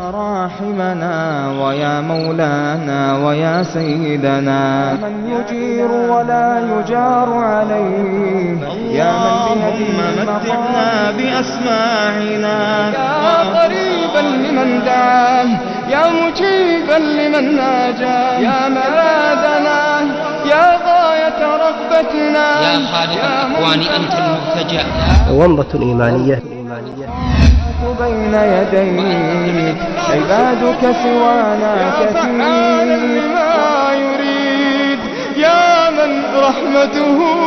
راحمنا ويا مولانا ويا سيدنا، من يجير ولا يجار عليه، يا من بيده متعنا بأسماعنا، يا قريبا لمن دعاه، يا مجيبا لمن ناجاه، يا ملاذنا، يا غاية رغبتنا، يا خالق الأكوان أنت المرتجى. ومضة إيمانية بين يديك عبادك سوانا كثير، ما يريد يا من رحمته